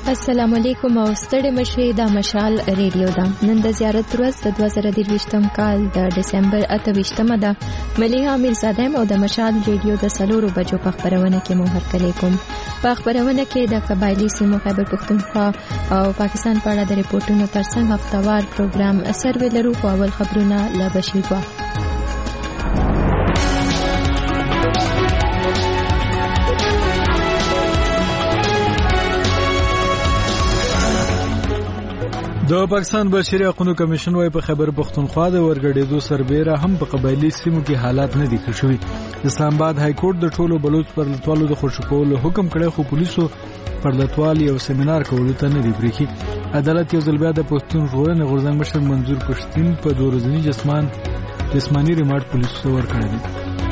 السلام علیکم او ستړي مشي د مشال ریډیو دا نن د زیارت ورځ د 2023 کال د ډسمبر 28مه ده. مليحه میرزاده او د مشال ریډیو د سلورو بجو په خبرونه کې مو هرکلی کوم. په خبرونه کې د قبایلی سیمو خیبر پختونخوا او پاکستان په اړه د ریپورتونو ترڅنګ هفتوار پروګرام سروې لرو. په اول خبرونه له بشیر وا. د پاکستان بشري حقوقو کمیشن وايي په خیبر پختونخوا د ورګډېدو سربېره هم په قبایلی سیمو کې حالات نه دي ښه شوي. اسلام آباد های کورټ د ټولو بلوچ پرلتوالو د خوشی کولو حکم کړی، خو پولیسو پرلتوال یو سیمینار کولو ته نه دی پرېښی. عدالت یو ځل بیا د پښتون ژغورنې غورځنګ مشر منظور پښتین په 2 ورځني جسماني ریمانډ پولیسو ته ورکړی دی.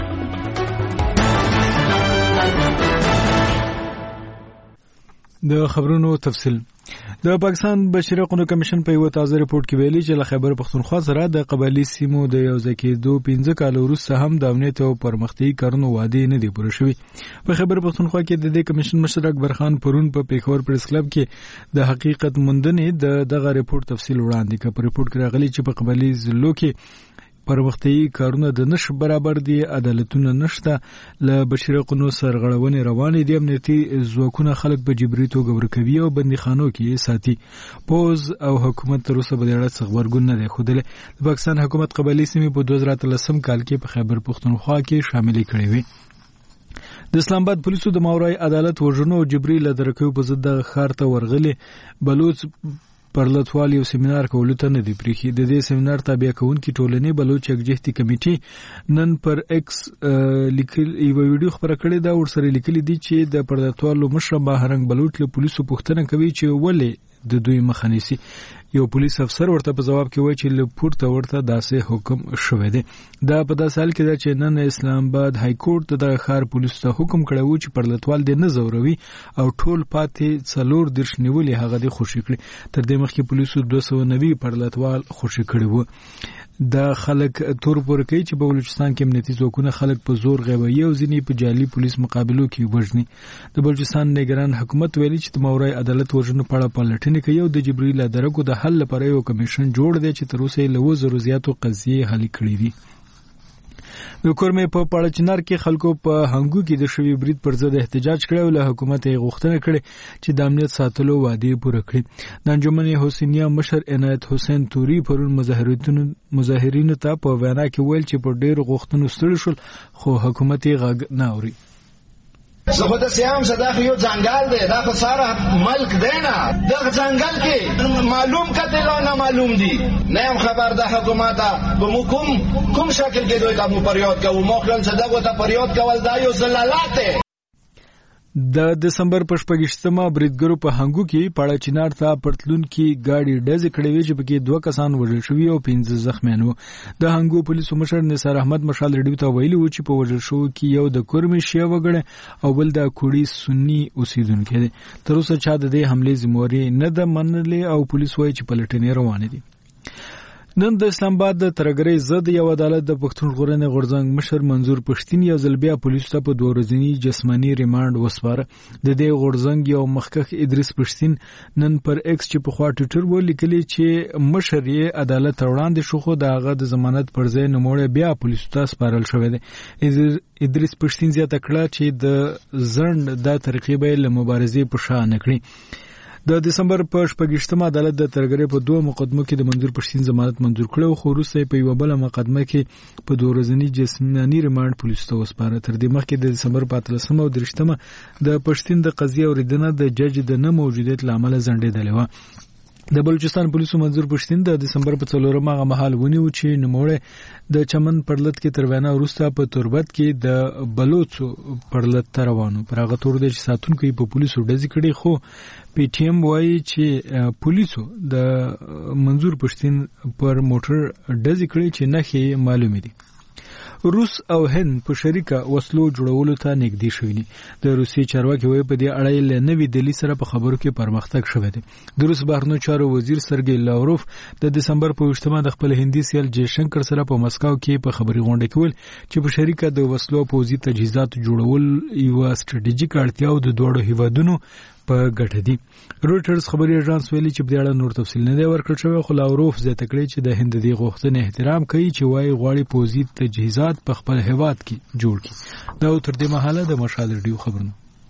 د خبرونو تفصیل. د پاکستان بشري حقوقو کمیشن په یو تازه ریپورت کې ویلي چې له خیبر پختونخوا سره د قبایلی سیمو د یو ځای کېدو 15 کال وروسته هم د امنیت او پرمختګي کارونو وعده نه دی پوره شوی. په خیبر پختونخوا کې د دې کمیشن مشر اکبر خان پرون په پیښور پریس کلب کې د حقیقت موندنې دغه ریپورت تفصیل وړاندې کړ. په ریپورت کې راغلي چې په قبایلی ضلعو کې پرمختګي کارونه د نش برابر دي، عدالتونه نشته، له بشري حقوقو سرغړونې روانې دي، امنیتي ځواکونه خلک په جبري توګه ورکوي او بندیخانو کې ساتي. پوز او حکومت تر اوسه په دې اړه څه غبرګون نه دی ښودلی. د پاکستان حکومت قبایلی سیمې په 2013 کال کې په خیبر پختونخوا کې شاملې کړې وې. د اسلام آباد پولیسو د ماورای عدالت وژنو او جبري له درکوي په ضد د ښار ته ورغلي بلوچ پرلتوال یو سیمینار کولو ته نه دی پرېښی. د دې سیمینار تابع کوونکي ټولنې بلوچ یکجهتي کمیټې نن پر ایکس لیکل یو ویډیو خبره کړې ده. ورسره لیکلي دي چې د پرلتوالو مشر بهرنګ بلوچ له پولیسو پوښتنه کوي چې ولې د دوی مخه نیسي. یو پولیس افسر ورته په جواب کې وایي چې له پورته ورته داسې حکم شوی دی. دا په داسې حال کې ده چې نن اسلام آباد های کورټ د ښار پولیسو ته حکم کړی و چې پرلتوال دې نه زوروي او ټول پاتې 4 نیولې هغه دې خوشي کړي. تر دې مخکې پولیسو 290 پرلتوال خوشي کړي وو. دا خلک تور پور کوي چې په بلوچستان کې امنیتي ځواکونه خلک په زور غیبوي او ځینې په جعلي پولیس مقابلو کې وژني. د بلوچستان نگران حکومت ویلي چې د ماورای عدالت وژنو په اړه پلټنې کوي او د جبري له درکو د حل لپاره یو کمیشن جوړ دی چې تر اوسه یې له 2,000 زیاتو قضیې حل کړې دي. د کورمې په پاړچنار کې خلکو په هنګو کې د شوی برید پر ضد احتجاج کړی او له حکومت یې غوښتنه کړې چې د امنیت ساتلو وعده پوره کړي. د انجمن حسینیه مشر عنایت حسین توري پرون مظاهرینو ته په وینا کې ویل چې په ډېر غوښتنو ستړي شول خو حکومت یې غږ نه اوري. زه د سیام صداخ یو ځنګل دی، دا په ساره ملک دی نه، د ځنګل کې معلوم کتل او نه معلوم دي. نه هم خبر د حکومت به کوم شکل کې دوی ته پریاد کوو. مخلن صداقو ته پریاد کول دا یو زلالات دی. د دسمبر په 28مه بریدګرو په هنګو کې پاړچینار ته پرتلون کې گاډي ډزې کړې وې چې پکې 2 کسان وژل شوي او 15 زخمیان وو. د هنګو پولیسو مشر نثار احمد مشال ریډیو ته ویلي و چې په وژل شو کې یو د کورمې شیعه وګړی او بل د کوړی سنی اوسیدونکو دی. تر اوسه چا د دې حمله ذمہواری نه ده منلې او پولیس وایي چې پلټنې روانې دي. نن د اسلام آباد د ترګرۍ ضد یو عدالت د پښتون ژغورنې غورځنګ مشر منظور پښتین یو ځل بیا پولیسو ته په 2 ورځني جسماني ریمانډ وسپاره. د دې غورځنګ یو مخکښ ادریس پښتین نن پر ایکس چې په خوا ټویټر ولیکلی چې مشر یې عدالت وړاندې شو خو دغه د ضمانت پر ځای نوموړی بیا پولیسو ته سپارل شوی دی. ادریس پښتین زیاته کړه چې د ځند د طریقې به له مبارزې په شا نه کړي. د دسمبر په 28مه عدالت د ترګرۍ په 2 مقدمو کې د منظور پښتین ضمانت منظور کړو خو وروسته په یو بل مقدمه کې په 2 ورځني جسماني ریمانډ پولیسو ته وسپاره. تر دې مخکې د دسمبر په 13مه او 30مه د پښتین د قضیې اوریدنه د جج د نه موجودیت لامل ځنډېدلې و. د بلوچستان پولیسو منظور پښتین د دسمبر په 4مه مهال ونیو چې نوموړی د چمن پرلت کې تر وینا وروسته په تربت کې د بلوچو پرلت ته روانو. پر هغه تور د ساتونکو په پولیسو ډزې کړې خو پی ټی ایم وایي چې پولیسو د منظور پښتین پر موټر ډزې کړې چې نښې معلومې دي. روس او هند په شریکه وسلو جوړولو ته نږدې شوي دي. د روسي چارواکي وایي په دې اړه له نوې دلی سره په خبرو کې پرمختګ شوی دی. د روس بهرنیو چارو وزیر سرګی لاوروف د دسمبر په 28مه د خپل هندي سیال جیشنکر سره په مسکو کې په خبري غونډه کې ویل چې په شریکه د وسلو پوځي تجهیزات جوړول یو ستراتیژیک اړتیا او د دوه هیوادونو په ګټه دي. رويټرز خبري اژانس ویلي چې په دې اړه نور تفصیل نه دی ورکړل شوی، خو لاوروف زیاته کړې چې د هند د غوښتنې احترام کوي چې وايي غواړي پوځي تجهیزات په خپل هیواد کې جوړ کړي. دا تر دې مهاله د مشال ریډیو خبرونه.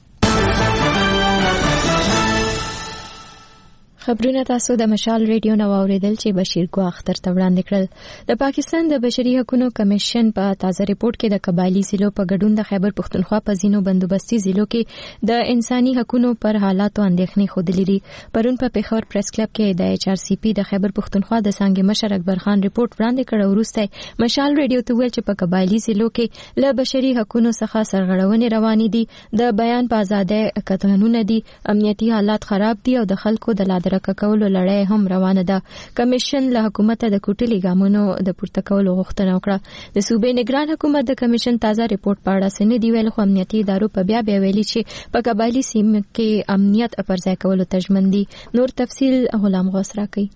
خبرونه تاسو د مشال ریډیو نو اوریدل چې بشیر ګو اختر ته وړاندې کړل. د پاکستان د بشري حقوقو کمیشن په تازه ریپورت کې د قبایلی ضلعو په ګډون د خیبر پختونخوا په ځینو بندوبستي ضلعو کې د انساني حقوقو پر حالاتو اندېښنې خوده لري. پرون په پیښور پریس کلب کې د ایچ آر سی پی د خیبر پختونخوا د څنګه مشر اکبر خان ریپورت وړاندې کړ او وروسته مشال ریډیو ته ویل چې په قبایلی ضلعو کې له بشري حقوقو څخه سرغړونې روانې دي، د بیان په ازادۍ قطعونه دي، امنیتي حالات خراب دي او د خلکو د لادرکه کولو لړۍ هم روانه ده. کمیشن له حکومت د کوټلي ګامونو د پورته کولو غوښتنه وکړه. د صوبې نگران حکومت د کمیشن تازه ریپورت په اړه سن دی ویل، خو امنیتي ادارو په بیا ویلي چې په قبایلی سیمه کې امنیت پر ځای کولو تجمن دي. نور تفصیل غلام غوث راکړي.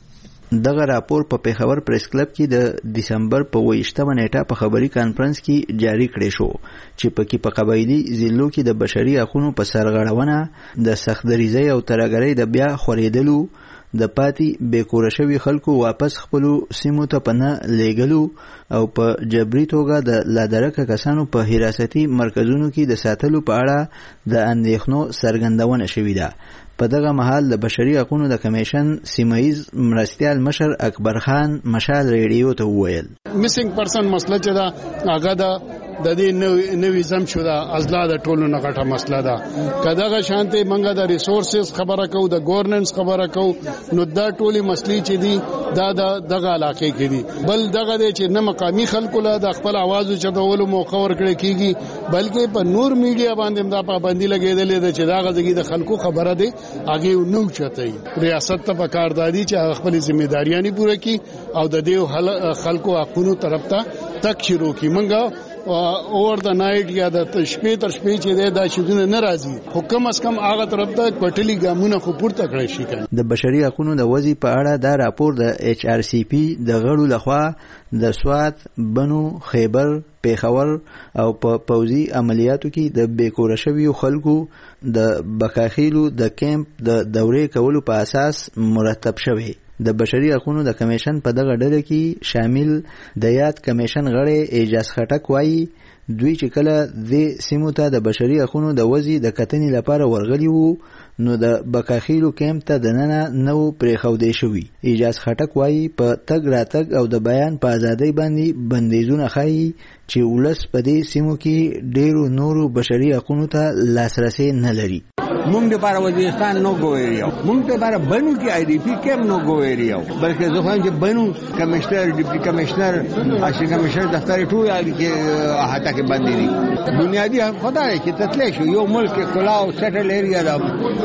دغه راپور په پیښور پریس کلب کې د دسمبر په 28مه نیټه په خبري کانفرنس کې جاری کړی شو چې پکې په قبایلی ضلعو کې د بشري حقوقو په سرغړونه، د سختدریزۍ او ترهګرۍ د بیا خورېدلو، د پاتې بیکوره شوي خلکو واپس خپلو سیمو ته پناه لیږلو او په جبري توګه د لادرکه کسانو په حراستي مرکزونو کې د ساتلو په اړه د اندېښنو څرګندونه شوې ده. په دغه مهال د بشري حقوقو د کمیشن سیمایز مرستیال مشر اکبر خان مشال ریډیو ته وویل میسنګ پرسن مسله چې دا هغه د دې نوې زم شو دا ازلا د ټولو نه غټه مسله ده. کداغه شانته منګه د ریسورسز خبره کو، د گورننس خبره کو، نو دا ټولي مسلې چې دي دا دغه علاقې کې دي. بل دغه چې نه مقامی خلکو له د خپل आवाज چتولو موقع ورکړي کیږي، بلکې په نور میډیا باندې دا پابندي لګیدلې ده چې دا غږی د خلکو خبره ده هغه نو چتای. ریاست ته پکاردادي چې خپل ځمېداریاں پوره کړي او د دې خلکو حقوقو طرف ته تک شروع کی. منګه اور د نایټ یا د شپې تر شپې چې دا شودونه ناراضي، خو کم از کم هغه طرف ته پټلی ګامونه خو پورته کړی شي. د بشري حقوقو د وضعي په اړه دا راپور د ایچ آر سی پی د غړو لخوا د سوات، بنو، خیبر، پیښور او په پوځي عملیاتو کې د بیکوره شویو خلکو د بکاخیلو د کیمپ د دورې کولو په اساس مرتب شوی. د بشري حقوقو د کمیشن په دغه ډله کې شامل د یاد کمیشن غړي اعجاز خټک وایي دوی چې کله د سیمو ته د بشري حقوقو د وضعي د کتنې لپاره ورغلي وو نو د بکاخیلو کیمپ ته دننه نو پریښودې شوی. اعجاز خټک وایي په تګ راتګ او د بیان په ازادۍ باندې بندیزونه ښایي چې ولس په دې سیمو کې ډیرو نورو بشري حقوقو ته لاسرسي نه لري. مونږ د بار وزیرستان نو ګویریو، مونږ د بار بنو کې آی ډی پی کیم نو ګویریو، بلکې زه خو چې بنو کمشنر، ډیپټي کمشنر، اشي کمشنر دفتر ټول کې احاطه کې باندې دي. بنیادی خدای چې تتلی شو یو ملک کلاو سټل ایریا دا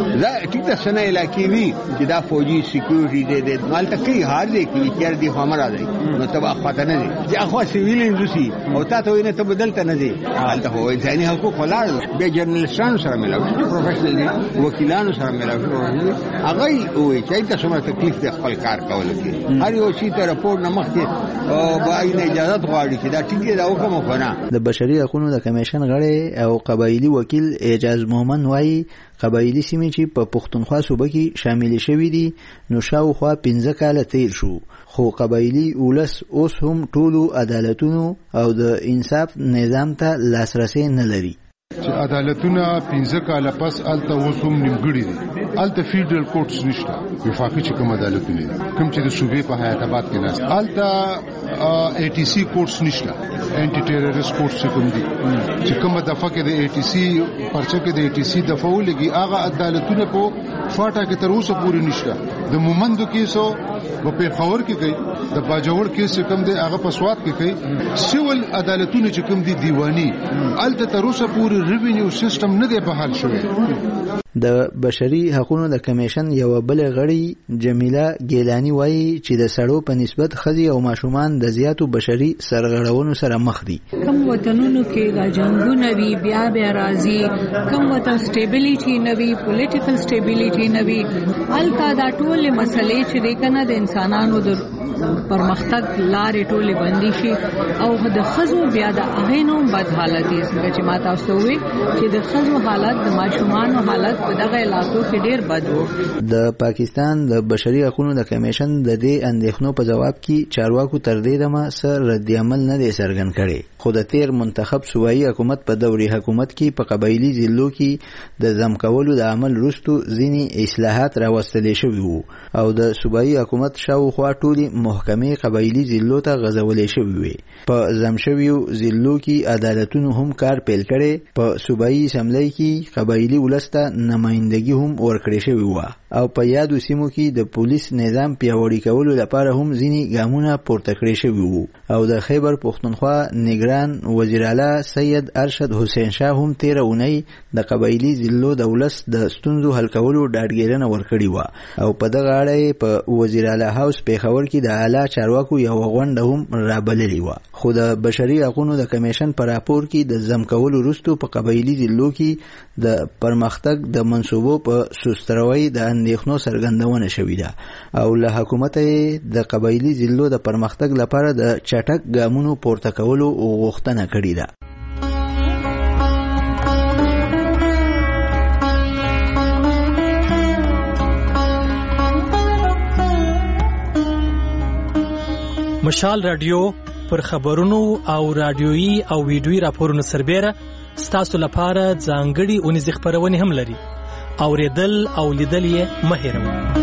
ټیک ته سنه علاقې وی چې دا فوجي سکیورټي دې مال ته کې حال دی کې چیر دی همرا دی نو تبع خاطر نه دي چې اخو سیویل انډستری او تاسو یې نه ته بدلته نه دي. حالته هو انساني حقوق ولاړ به جرنالستانو سره ملاوي، پروفیشنل وکیلانو سره ملاوي، هغه وي چې تاسو مته تکلیف د خپل کار کول کې هر یو شي ته راپور نه مخکې او باید اجازه غواړي چې دا ټیک دا وکم خو نه. د بشري حقوقو د کمیشن غړي او قبایلی وکیل اعجاز مومن وایي قبایلی سیمې چې په پښتونخوا صوبه کې شامل شوي دي نو شاوخوا 15 کاله تیر شو، خو قبایلی ولس اوس هم ټولو عدالتونو او د انصاف نظام ته لاسرسي نه لري. چې عدالتونه 15 کاله پس الته اوس هم نیمګړي دي، الته فیډرل کورټس نشته، وفاقي چې کوم عدالتونه دي کوم چې د صوبې په حیات آباد کې ناست، الته ای ټي سی کورټس نشته، انټي ټیرریست کورټس کوم دي چې کوم دفعه کې د ای ټي سی پرچه کې د ای ټي سی دفعه ولګي هغه عدالتونه په فاټا کې تر اوسه پورې نشته. د مومندو کیسو په پیښور کې کوي، د باجوړ کیس کوم دی هغه په سوات کې کوي، سیول عدالتونه چې کوم دي دیوانی الته تر اوسه پورې ریوینیو سیستم نه دی بحال شوی. د بشري حقوقو د کمیشن یو بل غړي جمیله ګیلانی وایي چې د سړو په نسبت خزي او ماشومان د زیاتو بشري سرغړونو سره مخ دي. کم وطنونو کې د جنگونو وی بیا راځي، کم وطن سټیبلیټي نوي، پولیټیکل سټیبلیټي نوي، الکا دا ټول مسلې چې د کنه د انسانانو د پرمختګ لارې ټولې بندي شي او د خزو بیا د اغینو بد حالت یې څنګه چې ما تاسو وې چې د خزو حالت، د ماشومانو حالت په دغه علاقو کې ډیر بد و. د پاکستان د بشري حقوقو د کمیشن د دې اندېښنو په جواب کې چارواکو تر دې دمه سر رد عمل نه دی څرګند کړی، خو د تیر منتخب صوبایي حکومت په دوري حکومت کې په قبایلی ضلعو کې د ضم کولو د عمل وروسته ځینې اصلاحات راوستل شوي وو او د صوبایي حکومت شاوخوا ټولې محکمې قبایلی ضلعو ته غځولې شوي وي. په ضم شویو ضلعو کې عدالتونو هم کار پیل کړی. په صوبایي اسمبلی کې قبایلی ولس ته نمائندګي هم ورکړې شوې وه او په یادو سیمو کې د پولیس نظام پیاوړي کولو لپاره هم ځینې ګامونه پورته کړې شوي وو او د خیبر پښتونخوا نگران وزیر اعلی سید ارشد حسین شاه هم تیره اونۍ د قبایلی ضلعو د ولس د ستونزو حل کولو ډاډګیرنه ورکړې وه او په دغه اړه په وزیر اعلی هاوس پیښور کې د اعلی چارواکو یوه غونډه هم رابللې وه. خو د بشري حقوقو د کمیشن په راپور کې د ضم کولو وروسته په قبایلی ضلعو کې د پرمختګ د منصوبو په سستروي د اندېښنو څرګندونه شوې ده او له حکومت د قبایلی ضلعو د پرمختګ لپاره د چټک ګامونو پورته کولو غوښتنه کړې ده. مشال رادیو پر خبرونو او رادیويي او ویډیويي راپورونو سربېره ستاسو لپاره ځانګړي اونیزې خپرونې هم لري. اوریدل او لیدل یې مه هېروئ.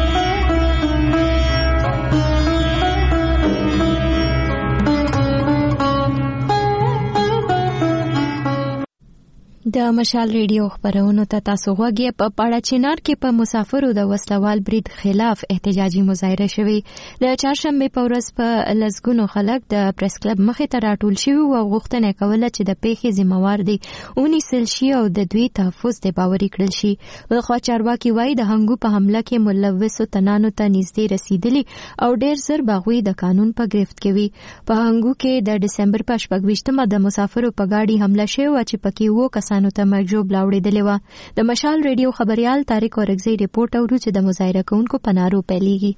د مشال ریډیو خبرونو ته تاسو غوږی په پاړه چینار کې په مسافرو د وسلوال برید خلاف احتجاجي مظاهره شوی. د چهارشنبه په ورځ په لسګونو خلک د پریس کلب مخې ته راټول شوي او غوښتنه کوله چې د پیښې ذمہوار دي ونیسل شي او د دوی تحفظ ته باوري کړل شي. خو چارواکي وایي د هنګو په حمله کې ملوثو تنانو ته نږدې رسیدلی او ډېر زر باغوي د قانون په گرفت کې وي. په هنګو کې د دسمبر په 28مه د مسافرو په گاډي حمله شوه چې پکې وو کسانو ته مرجوب لاوړېدلې وه. د مشال ریډیو خبريال طارق اورګزی ریپورت اورو چې د مظاهره کوونکو په نارو پیلېږي.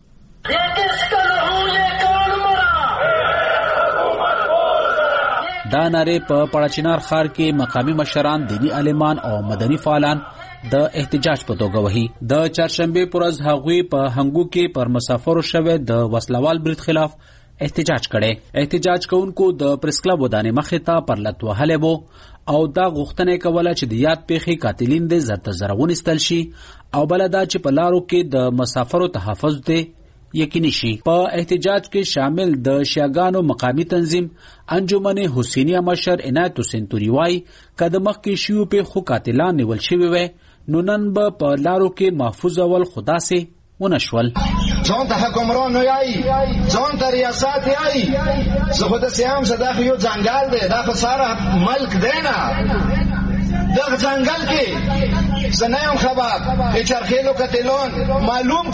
دا نارې په پړچینار ښار کې مقامي مشران، دینی عالمان او مدني فعالان د احتجاج په توګه وهي. د چهارشنبه پر ورځ هغوی په هنګو کې پر مسافرو شوه د وسلوال برید خلاف احتجاج کړي. احتجاج کوونکو د پریس کلب ودانې مخې ته پر لت وهلی وو او دا غوښتنه کوله چې د یاد پیښې قاتلین دې زر ته زر ونیستل شي او بله دا چې په لارو کې د مسافرو تحفظ دې یقیني شي. په احتجاج کې شامل د شیعاګانو مقامی تنظیم انجمن حسینیه مشر عنایت حسین توری وایي که د مخکې شویو پیښو قاتلان نیول شوي وی نو نن به په لارو کې محفوظ اول خداسې ونشول. ځان ته حکمران یای، ځان ته ریاست یای، زه خو داسې هم چې دا خو یو ځنګل دی، دا خو ساره ملک دی نه. دغه ځنګل کې زه نه یم خبر چې چرخیلو قتلان معلوم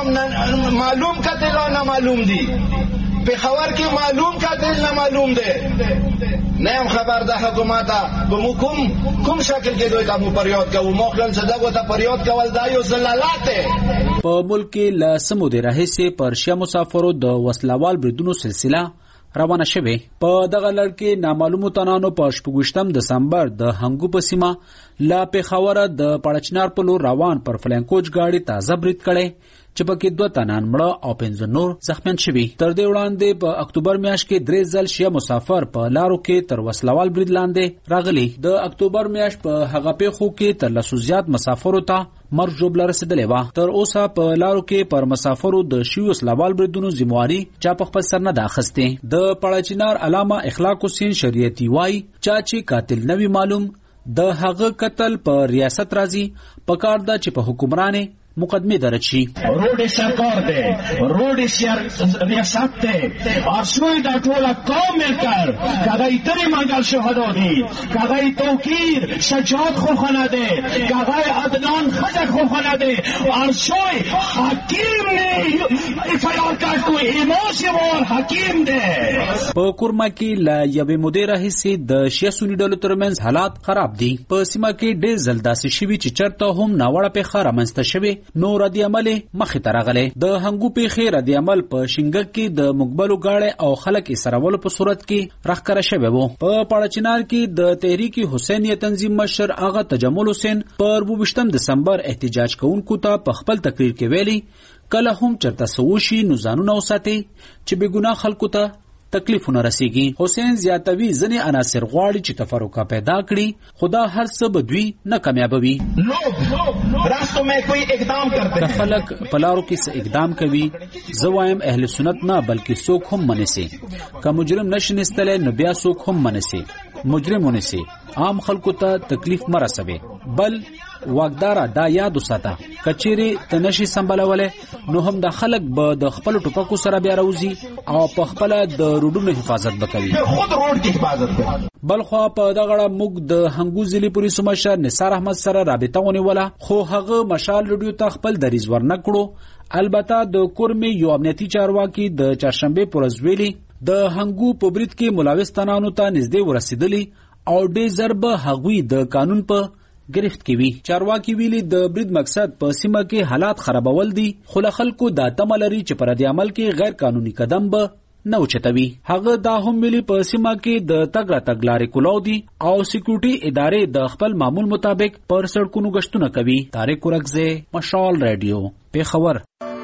قتلان نه معلوم دي، پېښور کې معلوم قاتل نه معلوم دی. نه یم خبر د حکومت به مو کوم شکل کې دوی ته مو پریاد کوو. مخلن چې دغه ته پریاد کول دا یو ذلالت دی. په ملک کې له څه مودې راهیسې پر شیعه مسافرو د وسلوال بریدونو سلسله روانه شوې. په دغه لړ کې نامعلومو تنانو په 28 دسمبر د هنګو په سیمه له پېښوره د پړچنار په لور روان پر فلینکوچ گاډي تازه برید کړی چې پکې 2 تنان مړه او 15 نور زخمیان شوي. تر دې وړاندې په اکتوبر میاشت کې 3 ځل شیعه مسافر په لارو کې تر وسلوال برید لاندې راغلي. د اکتوبر میاشت په هغه پیښو کې تر 200 زیات مسافرو ته مرګ ژوبله رسېدلې وه. تر اوسه په لارو کې پر مسافرو د شویو وسلوال بریدونو ذمہواري چا په خپل سر نه ده اخیستې. د پړچینار علامه اخلاق حسین شریعتی وایي چا چې قاتل نه وي معلوم د هغه قتل په ریاست راځي، پکار ده چې په حکمرانې مقدمه درج شي. روډ سرکار ده، روډ ریاست ده، اور سوی دا ټوله قوم ملکر کاغی تری منگل شهدا دی، کاغی توکیر شجاعت خوخانه ده، کاغی عدنان خدک خوخانه ده، اور سوی حکیم نه افعال کرد تو ایماس وار حکیم ده. په کورما کې لا یوې مودې راهیسې د شیعه سني ډلو ترمنځ حالات خراب دي. په سیمه کې ډېر ځل داسې شوي چې چېرته هم ناوړه پیښه رامنځته شوې نو ردی عمل مخې ته راغلی. د هنګو پیښې ردی عمل په شینګک کې د مقبلو گاړې او خلک اسرولو په صورت کې راښکاره شوی وو. په پاړچنار کې د تحریک حسینیه تنظیم مشر آغا تجمل حسین پر 22 دسمبر احتجاج کوونکو ته په خپل تقریر کې ویلي کله هم چرته سوشي نو ځانونه وساتي چې بې ګناه خلکو ته تکلیفونه رسیږي. حسین زیاتوي ځنې عناصر غواړي چې تفرقه پیدا کړي، خدا هر څه به دوی نه کامیابوي. د خلک په لارو کې څه اقدام کوي، زه وایم اهل سنت نه بلکې څوک هم منسي. که مجرم نشي نستلی نو بیا څوک هم منسي، مجرم ونسي، عام خلکو ته تکلیف مه رسوي. بل واقدارا دا یاد وساته کچيري تنشي سمبالوله نو هم د خلک به د خپل ټوپکو سره بیا راوځي او په خپل د روډونو حفاظت وکوي. خود روډ کی حفاظت کوي. بلخوا په دغه موږ د هنګو ضلع پولیسو مشر نثار احمد سره رابطه ونیوله، خو هغه مشال رادیو ته خپل دریځ ورنکړو. البته د کورمي یو امنیتي چارواکي د چهارشنبه پر ورځ ویلي د هنګو په برید کې ملوث تنانو ته نږدې ورسېدلی او ډېر ضرب هغوی د قانون په گرفت کی وی. چارواکي ویلي د برید مقصد په سیمه کې حالات خرابول دي، خو له خلکو دا تمه لري چې پر دې عمل کې غیر قانوني قدم به نه اوچتوي. هغه دا هم ویلي په سیمه کې د تګ راتګ لارې کولاو دي او سکیورټي ادارې د خپل معمول مطابق پر سړکونو گشتونه کوي. طارق ورکزه، مشال رادیو، پیښور.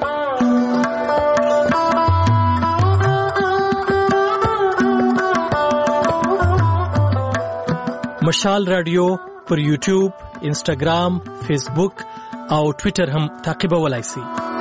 مشال رادیو پر یوټیوب، انسټاګرام، فیسبوک او ټوئیټر هم تعقیبولای شئ.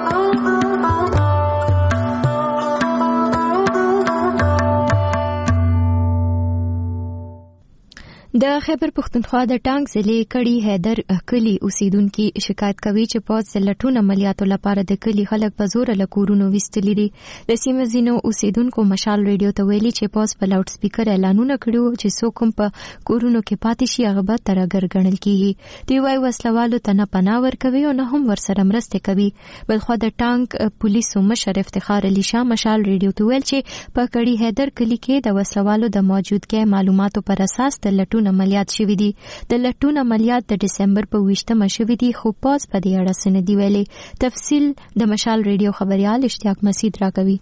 د خیبر پښتونخوا د ټانک ضلع کړي حیدر کلی اوسیدونکو شکایت کوي چې پوز لټون عملیاتو لپاره د کلی خلک په زور له کورونو وستلي دي. د سیمې ځینو اوسیدونکو مشال ریډیو ته ویلي چې پوز په لاوډ سپیکر اعلانونه کړي چې څوک هم په کورونو کې پاتې شي هغه به ترګر ګڼل کیږي. دوی وايي وسلوالو ته نه پناه ورکوي او نه هم ورسره مرسته کوي. بلخو د ټانک پولیسو مشر افتخار علي شاه مشال ریډیو ته ویل چې په کړي حیدر کلی کې د وسلوالو د موجودګۍ معلوماتو پر اساس د لټون عملیات شوي دي. د لټون عملیات د دسمبر په 20 شوي دي، خو پاس په دې اړه څه نه دي ویلي. تفصیل د مشال ریډیو خبريال اشتیاق مسعود راکوي.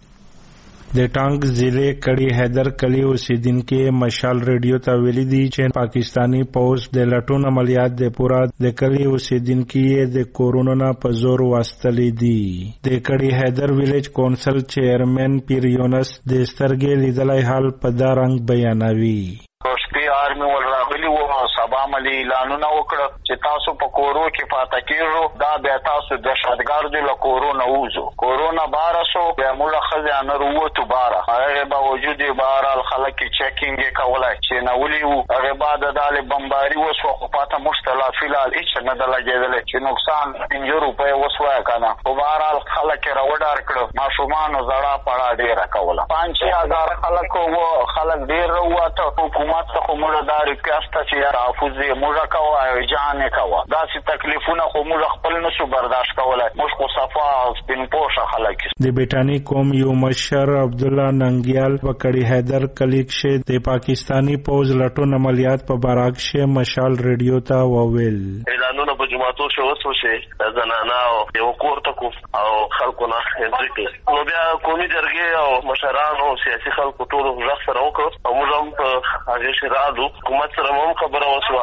د ټانک ضلع کړي حیدر کلی اوسیدونکو مشال ریډیو ته ویلي دي چې پاکستانی پولیس د لټون عملیات د پورا د کلی اوسیدونکو د کورونا په زور واستلې دي. د کړي حیدر ویلیج کونسل چیرمن پیر یونس د سترګې لیدلای حال په دا رنګ بیانوي. آرمی ول راغلی وو سبا ملي اعلانونه وکړه چې تاسو په کورو کې پاتې کیږو، دا بیا تاسو د شادګار دی له کورونا وځو. کورونا بارسو بیا موږ خزانه وروته بار هغه باوجود بار خلک چیکینګ کولای چې نه ولي وو. هغه بعد د بمباری وسو خو پاته مشتلا فلال هیڅ نه د لګیدل چې نقصان 5 روپے وسوای کنه. په بار خلک راوډار کړو، ماشومان زړه پړا ډیر کوله. 5000 خلک وو، خلک ډیر وروته. حکومت ته موږ دا ریکوست چې تحفظ موږ کوو جان کوو، دا چې تکلیفونه خو موږ خپل نشو برداشت کولای. موږ خو صفا سپین پوشه خلک. د بیٹانی قوم یو مشر عبد الله ننګیال وکړي حیدر کلیک شه د پاکستانی پوز لټون عملیات په باراک شه مشال ریډیو ته وویل. اعلانونه په جماعتو شو وسو شه زنانا او یو کورته کو او خلکو نه هندري نو بیا قومي جرګې او مشران او سیاسي خلکو ټول ځخ سره وکړو او موږ هم هغه شرادو حکومت سره هم خبره وسوه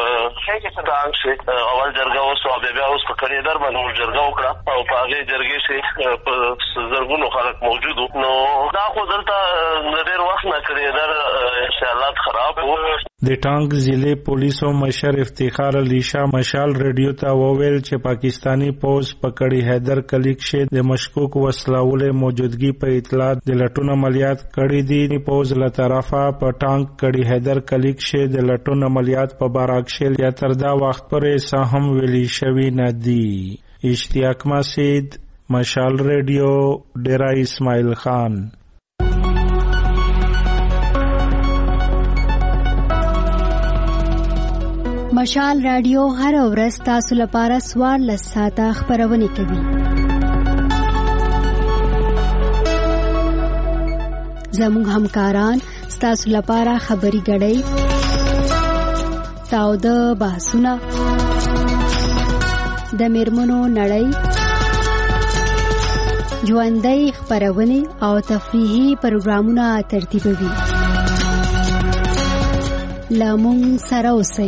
په تانګ شه اول جرګه وسو بیا اوس په کړي در باندې جرګه وکړه او په هغه جرګې شه په زرګونو خلک موجودو. نو دا خو دلته ډېر وخت نه کړی در حالات خراب وو. د ټانک ضلع پولیسو مشر افتخار علي شاه مشال ریډیو ته وویل چې پاکستانی پوز په کړي حیدر کلیک شه د مشکوک وسلوال موجودګي په اطلاع د لټون عملیات کړي دي. پوز له طرفه په ټانک کړي حیدر کلیک شه د لټون عملیات په باراکشل یا تر دا وخت پورې سهم ویلي شوی نه دي. اشتیاق مسعود، مشال ریډیو، ډیرا اسماعیل خان. مشال رادیو هر ورځ تاسو لپاره 14 ساعته خبرونه کوي. زموږ همکاران تاسو لپاره خبري غړي تاو د بحثونه د میرمنو نړۍ ژوندۍ خبرونه او تفریحي پروګرامونه ترتیبوي. لامون سره اوسئ.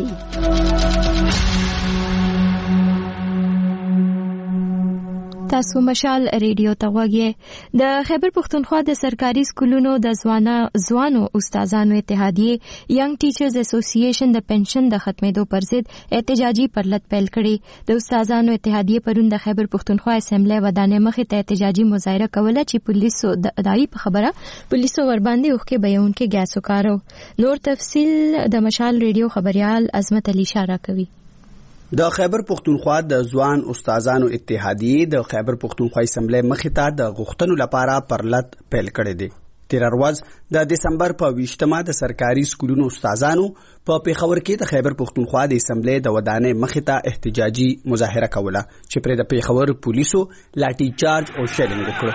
تاسو مشال ریډیو ته غوږی. د خیبر پښتونخوا د سرکاري سکولونو د ځوانو استادانو اتحادیه ینګ ټیچرز اسوسییشن د پنشن د ختمېدو پر ضد احتجاجي پرلط پیل کړي. د استادانو اتحادیه پرون د خیبر پښتونخوا اسمبلی ودانې مخې ته احتجاجي مظاهره کوله چې پولیسو د اداري په خبره پولیسو ور باندې اوخکې بیانونکو ګیس وکارو. نور تفصیل د مشال ریډیو خبريال عظمت علي اشاره کوي. د خیبر پښتونخوا د ځوان استادانو اتحادیه د خیبر پښتونخوا اسمبلی مخې ته د غوښتنو لپاره پرلط پیل کړی دی. تیر ورځ د دسمبر په 20مه د سرکاري سکولونو استادانو په پیښور کې د خیبر پښتونخوا د اسمبلی د ودانې مخې ته احتجاجي مظاهره کوله چې پر د پیښور پولیسو لاټي چارج او شیلینګ وکړ.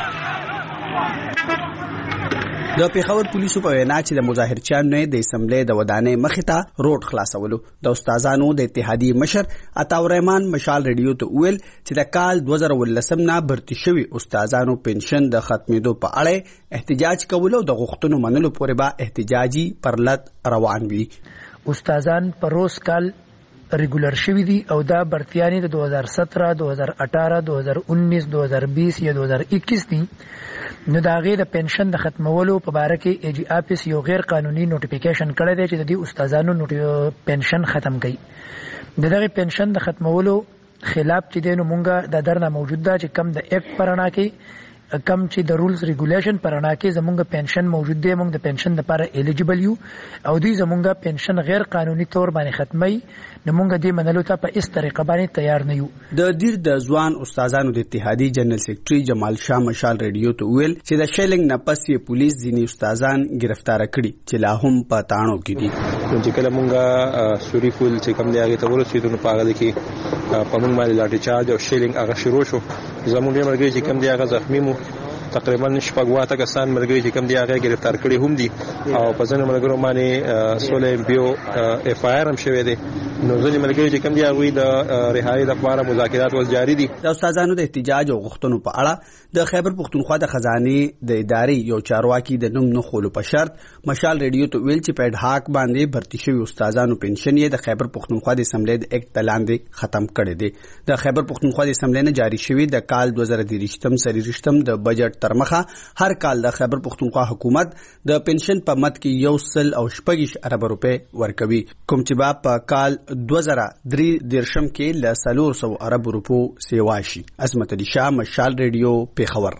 د پیښور پولیسو په وینا چې د مظاهرچیانو د اسمبلی د ودانې مخې ته روډ خلاصولو. د استادانو د اتحادیې مشر عطا الرحمن مشال ریډیو ته ویل چې د کال 2018 نه برتی شوی استادانو پنشن د ختمېدو په اړه احتجاج کول او د غوښتنو منلو پورې به احتجاجي پرلط روان وي. استادان په روز کال ریګولر شوی دي او دا برتیانی د 2017 2018 2019 2020 یا 2021 دي. نو دا غي د پنشن د ختمولو په اړه کې ایجی اپس یو غیر قانوني نوټیفیکیشن کړی دی چې د دې استادانو پنشن ختم کړي. دغه پنشن د ختمولو خلاف چې دینو مونږه د درنه موجود ده چې کم د اکټ پرانا کې کم چې د رولز ریګولیشن پرانا کې زمونږ پنشن موجود دی. مونږ د پنشن لپاره الیجیبل یو او دوی زمونږ پنشن غیر قانوني تور باندې ختمي. نو مونږ دې منلو ته په اس طریقه باندې تیار نه یو. د دیر د ځوان استادانو د اتحادیې جنرال سیکریټري جمال شاه مشال ریډیو ته ویل چې د شیلینګ نه پس یې پولیس ځینې استادان گرفتار کړي چې لا هم په تاڼو کې دي. چې کله مونږه سوري فول چې کوم دی هغه ته ورسېدو نو په هغه کې په مونږ باندې لاټي چارج او شیلینګ هغه شروع شو. زموږ یې مرګي چې کوم دی هغه زخمی مو تقریبا شپږواته کسان مرګي چې کوم دی هغه گرفتار کړي هم دي او په ځینو مرګرو باندې 16 بیو اف آی آر هم شوی دی. نو ځینې مرګي چې کوم دی هغه د رهایی لپاره مذاکرات ول جاری دي. د استادانو د احتجاج او غوښتنو په اړه د خیبر پښتونخوا د خزانه د ادارې یو چارواکي د نوم نه خولو په شرط مشال ریډیو ته ویل چې په ډاک باندې برتی شوی استادانو پنشن یې د خیبر پښتونخوا د اسمبلی د اکټ لاندې ختم کړی دی. د خیبر پښتونخوا د اسمبلی نه جاری شوی د کال 2023 سری رښتم د بجټ ترمخه هر کال د خیبر پښتونخوا حکومت د پنشن په مد کې 1.6 ارب روپے ورکوي کوم چې په کال 2023 کې ل 400 ارب روپو سیوا شي. عظمت علي شاه مشال ریډیو پیښور.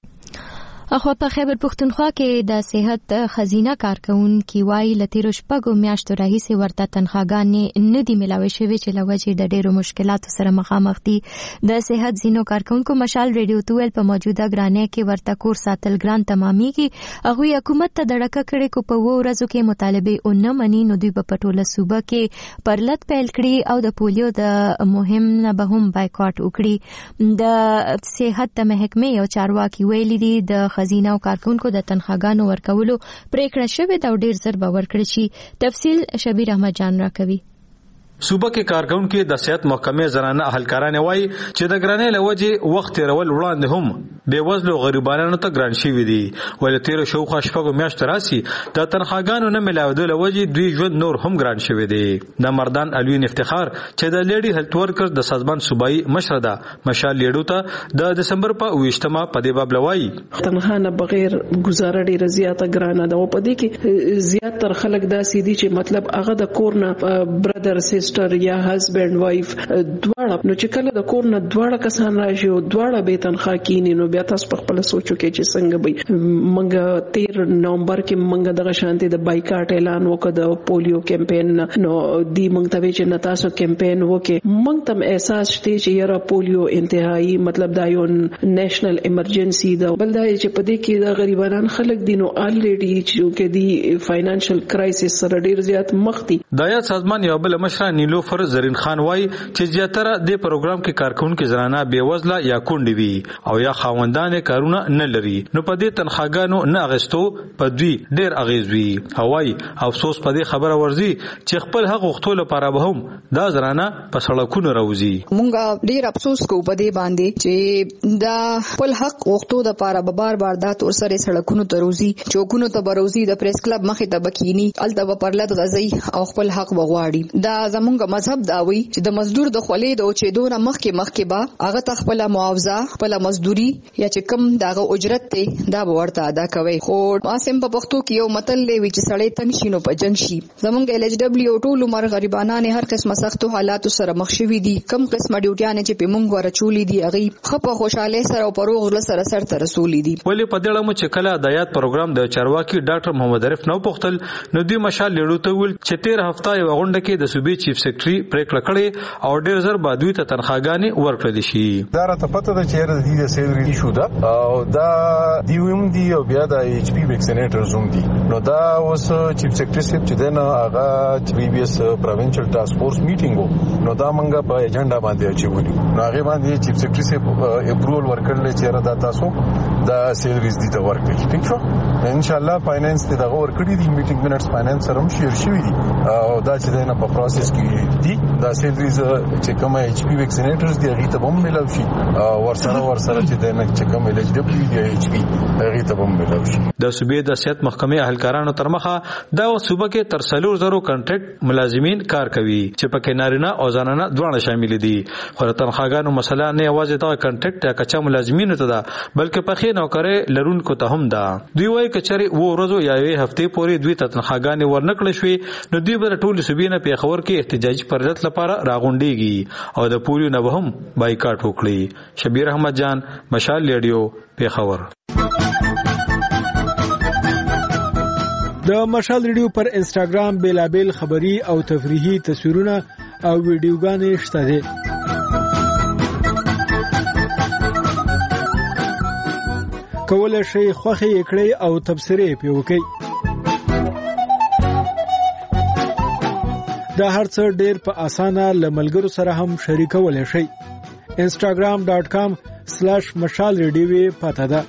اخو په خیبر پښتونخوا کې د صحت خزینه کارکونکو وايي لتیرو شپږو میاشتو راهیسې ورته تنخواګانې نه دي ملاوي شوی چې لوجې د ډېرو مشکلاتو سره مخامخ دي. د صحت زینو کارکونکو مشال ریډیو تویل په موجوده ګرانۍ کې ورته کور ساتل ګران تمامېږي. هغه حکومت ته دړکه کړي کو په ورځو کې مطالبه او نه مني نو دوی په ټوله صوبه کې پرلط پیل کړي او د پولیو د مهم نه به هم بایکاټ وکړي. د صحت محکمې او چارواکي ویلي دي د خزینه او کارکونکو د تنخواګانو ورکولو پریکړه شوې ده او ډیر زر به ورکړي شي. تفصیل شبیر احمد جان راکوي. صوبه کې کارکونکو د صحت محکمې زنانه اهلکارانه وایي چې د ګرانۍ لوجې وخت تیرول وړاندې هم بے وزلو غریبانو ته ګران شي وي دي. ولې تیر شوخه شپږو میاشتې راسي د تنخواګانو نه ملاوي لوجې دوی ژوند نور هم ګران شوی دی. د مردان الوین افتخار چې د لیډي هیلث ورکر د سازمان صوبایي مشر ده مشال لیډو ته د دسمبر په 20مه په دی باب لوي تنخواه نه بغیر گزاره ډیره زیاته ګرانه ده او په دې کې زیات تر خلک داسې دي چې مطلب هغه د کور نه برادر سیستر یا هسبند وایف دواړه نو چې کله د کور نه دواړه کسان راشي او دواړه به تنخواه کینی نو بیا تاسو په خپل سوچو کې چې څنګه به منګ 13 نومبر کې منګ دغه شانتي د بایکاټ اعلان وکړ د پولیو کمپاین نو دی منګ ته چې نتاسو کمپاین وکړي منګ تم احساس شته چې یاره پولیو انتهایی مطلب دا یو نېشنل ایمرجنسي دا بل دا چې په دې کې د غریبانو خلک دینو الریډي چې دی فاینانشل کرایسس سره ډیر زیات مخ دي. د یا سازمان یو بل مشر نیلوفر زرین خان وای چې زیاتره د پروګرام کې کارکونکو زنانه بیوزله یا کونډې وي او یا خاوندان کارونه نه لري نو په دې تنخواګانو نه اغستو په دوی ډیر اغیز وي هواي افسوس په دې خبره ورزي چې خپل حق غوښتلو لپاره به هم دا زنانه په سړکونو راوځي. مونږ ډیر افسوس کوو په دې باندې چې دا خپل حق غوښتو د لپاره به بار دا تور سره سړکونو ته روزي چوکونو ته بروزي د پریس کلب مخې ته بکینی الته به پرلط غزي او خپل حق وغواړي. دا زمونږ مذهب دا وی چې د مزدور د خولې د اوچېدو نه مخکې به هغه ته خپل معاوضه خپل مزدوري یا چې کم دغه اجرت ته دا ورته ادا کوي. خو ماسم په پښتو کې یو متل لوي چې سړی تنگ شي نو په جنگ شي. زمونږ ال ایچ دبليو ټول عمر غریبانان هر قسمه سختو حالاتو سره مخ شوي دي. کم قسمه ډیوټیان چې په مونږ ورچولې دي هغه خپه خوشاله سره او پروغ سره سره رسولې دي. ولی په دې اړه چې کله د یاد پروګرام د چارواکي ډاکټر محمد عارف نو پختل نو دوی مشال لیړو ته ول چې 13 هفته یو غونډه کې د صوبې چیف سیکریټري پریکړه کړې او ډیر زر بادوي ته تنخواګانې ورکړل شي. دا راته پته ده چې د دې سیلري ایشو ده او دا دیوم دی او بیا د ایچ پی ویکسینیټرز هم دي. نو دا اوس چیف سیکریټري صاحب چې دنه هغه پریویس پروینشل ټاسک فورس میټینګ نو دا منګه په ایجنډا باندې اچولي. نو هغه باندې چیف سیکریټري صاحب اپروول ورکړل چې را د تاسو دا سیلریز دي ته ورکړي. ٹھیک شو ان شاء الله فاینانس ته دغه ورکړي دي میټینګ منټس فاینانس سره هم شیر شوی دي او دا چې دنه په پروسس کې دي دا سیلریز چې کوم ایچ پی ویکسینیټرز دي هغه ته هم ملو شي ورسره چې دنه چې کوم ال ایچ دبليو دي ایچ پی هغه ته هم ملو شي. د صوبې د صحت محکمې اهلکارانو تر مخه دا صوبه کې تر 300 کنټریکټ ملازمین کار کوي چې پکې نارینه او زنانه دواړه شامل دي. خو تنخواګانو مسله نه یوازې دا کنټریکټ یا کچا ملازمین ته ده بلکې پخې نوکرې لرونکو ته هم ده. دوی وایي کچري و ورځو یا یوې هفتې پورې دوی ته تنخواګانې ورنکړل شوې نو دوی به ټول صوبې نه پیښور کې احتجاجي پرلط لپاره راغونډيږي او د پولیو نه هم بایکاټ وکړي. شبیر احمد جان مشال ریډیو پیښور. د مشال ریډیو پر انسټاګرام بیلابل خبری او تفریحي تصویرونه او ویډیوګانې شته دي. کولای شئ خوښي کړئ او تبصرې پې وکړئ. دا هر څه ډېر په اسانه له ملګرو سره هم شریکولی شئ. instagram.com/mashalradio پته ده.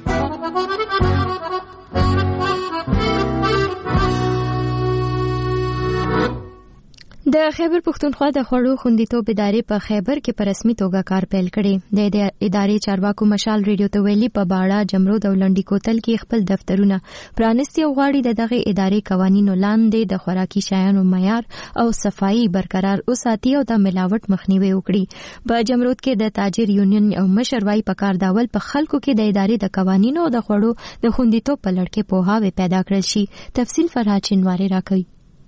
د خیبر پښتونخوا د خوړو خوندیتوب ادارې په خیبر کې په رسمي توګه کار پیل کړي. د ادارې چارواکو مشال ریډیو ته ویلي په باړه جمرود او لنډی کوتل کې خپل دفترونه پرانستي او غواړي دغه ادارې قوانینو لاندې د خوراکي شیانو معیار او صفایي برقرار وساتي او د ملاوت مخنیوي وکړي. په جمرود کې د تاجر یونین او مشروي په کار داول په خلکو کې د ادارې د قوانینو او د خوړو د خوندیتوب په لړ کې پوهاوی پیدا کړل شي. تفصیل فرهاد چنواری راکوي.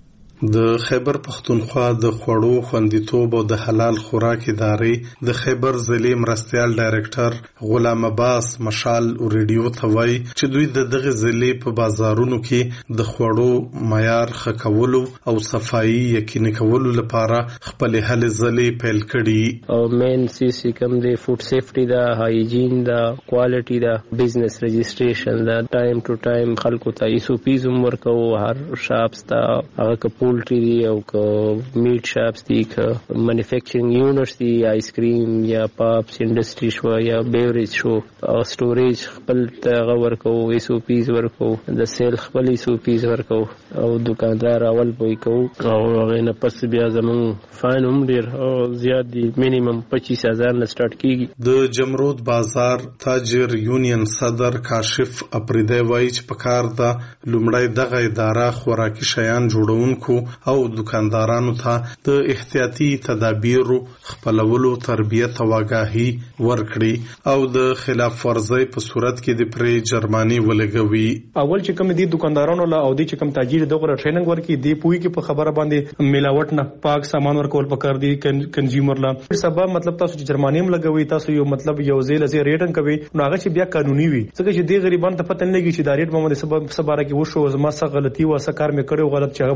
د خیبر پښتونخوا د خوړو خوندیتوب او د حلال خوراک ادارې د خیبر ضلع مرستیال ډایرکټر غلام عباس مشال ریډیو ته وایي چې دوی د دغه ضلع په بازارونو کې د خوړو معیار ښه کولو او صفایي یقیني کولو لپاره خپل هلې ځلې پیل کړي. او مین سی کوم دی فود سیفټي دا هایجین دا کوالټي دا بزنس رجسټریشن دا ټایم ټو ټایم خلکو ته ایسو پیزم ورکو هر شاپس ته هغه پولټری دی او میټ شاپس دی که مینوفیکچرینګ یونټس دی آیس کریم یا پاپس انډستری شو یا بیوریج شو او سټوریج خپل ته ورکو ایسو پیز ورکو د سیل خپل ایسو پیز ورکو او دکاندار اول پوي کو او هغه نه پس بیا زمون فاین هم ډیر او زیات دی مینیمم 25000 نه سٹارټ کیږي. د جمرود بازار تاجر یونین صدر کاشف اپریدی وایي چې په کار د لومړی دغه اداره خوراکي شیان جوړونکو او دکاندارانو ته د احتیاطي تدابیرو خپلولو تربیت او آگاهي ورکړي او د خلاف ورزۍ په صورت کې د پرې جرماني ولګوي. اول چې کوم دي دکاندارانو له او دي چې کوم تاجر دغه ټریننګ ورکړي دی پوي کې په خبره باندې ملاوت نه پاک سامان ورکول پکار دي کنزیومر لا سبب مطلب تاسو چې جرماني هم لګوي تاسو یو مطلب یو ځای لزی ریټن کوي نو هغه چې بیا قانوني وي ځکه چې دی غریبان ته پته نه لګي چې دا ریټ باندې سبب سباره کې وشو زما څه غلطي و څه کار مې کړو غلط چې هغه باندې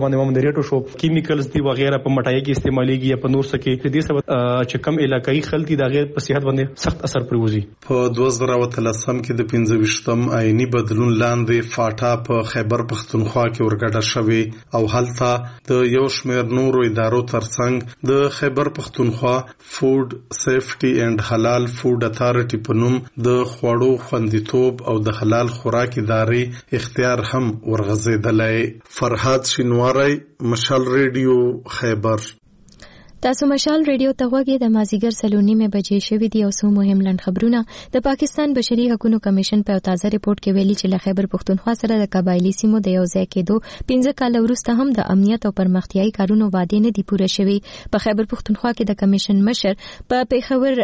سیګریټو شو کیمیکلز دی وغیرہ په مټای کې استعماليږي یا په نور څه کې دې سبب چې کم علاقائی خلک دا غیر په صحت باندې سخت اثر پروزي. په 2013 کې د 25م آئینی بدلون لاندې فاټا په خیبر پختونخوا کې ورګډه شوې او هلته د یو شمېر نورو ادارو ترڅنګ د خیبر پختونخوا فود سیفټي اینڈ حلال فود اتارټي په نوم د خوړو خوندیتوب او د حلال خوراک ادارې اختیار هم ورغځېدلی. فرهاد شینواری، مشال ریډیو، خیبر. تاسو مشال ریډیو ته غوږی د مازیګر 3:30 بجې شوې دي او سو مهم لند خبرونه. د پاکستان بشري حقوقو کمیشن په تازه ریپورت کې ویلي چې له خیبر پختونخوا سره د قبایلی سیمو د یو ځای کېدو 15 کال وروسته هم د امنیت او پرمختیايي کارونو وعده نه دي پوره شوې. په خیبر پختونخوا کې د کمیشن مشر په پیښور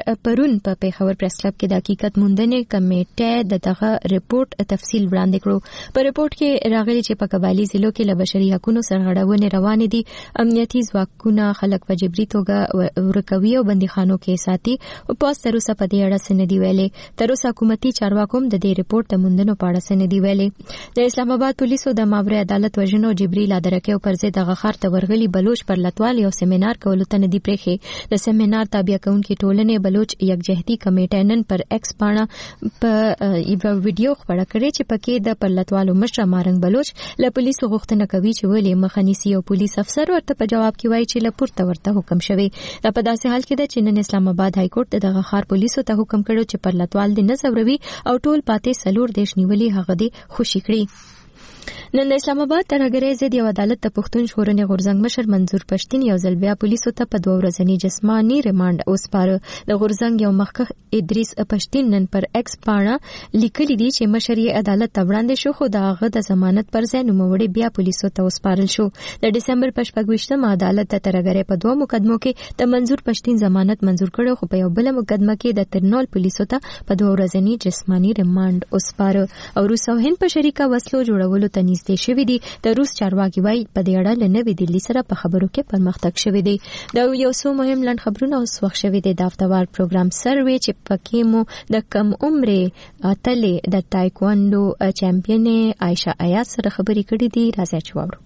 پریس کلب کې د حقیقت موندنې کمیټه دغه ریپورت تفصیل وړاندې کړو. په ریپورت کې راغلي چې په قبایلی ضلعو کې له بشري حقوقو سرغړونې روانې دي. امنیتي ځواکونه خلک په جبري توګه ورکوي او بندیخانو کې ساتي او پاس تر اوسه په دې اړه سندي ویلې. تر اوسه حکومتي چارواکو د دې ریپورت ته موندنو په اړه سندي ویلې. د اسلام آباد پولیسو د ماورا عدالت وژنو جبري لادرکه پر ضد دغه خار ته ورغلي بلوچ پر لټوال یو سیمینار کولو ته ندي پرېخي. د سیمینار تابع کونکي ټولنې بلوچ یکجهتي کمیټه نن پر ایکس باندې په یو ویډیو خبره کړې چې پکې د پر لټوالو مشر مارنګ بلوچ له پولیسو غوښتنه کوي چې ولې مخنیسي او پولیس افسر ورته په جواب کې وایي چې لپورته ورته حکم شوی. دا په داسې حال کې ده چې نن اسلام آباد های کورټ دغه خار پولیسو ته حکم کړو چې پر لټوال دې نه زوروي او ټول پاتې 4 دیش نیولي هغه دې خوشي کړي. نن د اسلام آباد ترهګرۍ ضد یو عدالت ته پښتون ژغورنې غورځنګ مشر منظور پښتين یو ځل بیا پولیسو ته په 2 ورځنی جسمانی ریماند وسپاره. د غورځنګ یو مخکښ ادریس پښتين نن پر ایکس باندې لیکلي دي چې مشر یې عدالت ته وړاندې شو خو دغه د ضمانت پر ځای نوموړي بیا پولیسو ته وسپارل شو. د دسمبر په 28 عدالت د ترهګرۍ په 2 مقدمو کې د منظور پښتين ضمانت منظور کړو خو په یو بل مقدمه کې د ترنول پولیسو ته په 2 ورځنی جسمانی ریماند وسپاره. او روس او هند په شریکه وسلو جوړولو ته نږدې شوي دي. د روس چارواکي وايي په دې اړه له نوې دلی سره په خبرو کې پرمختګ شوی دی. دا یو څو مهم لند خبرونه اوس وخت شوی دی. د هفتوار پروګرام سروي چې پکې مو د کم عمرې اتلې د تایکواندو چمپیونې عائشہ ایاز سره خبرې کړې دي. راځي چې واورو.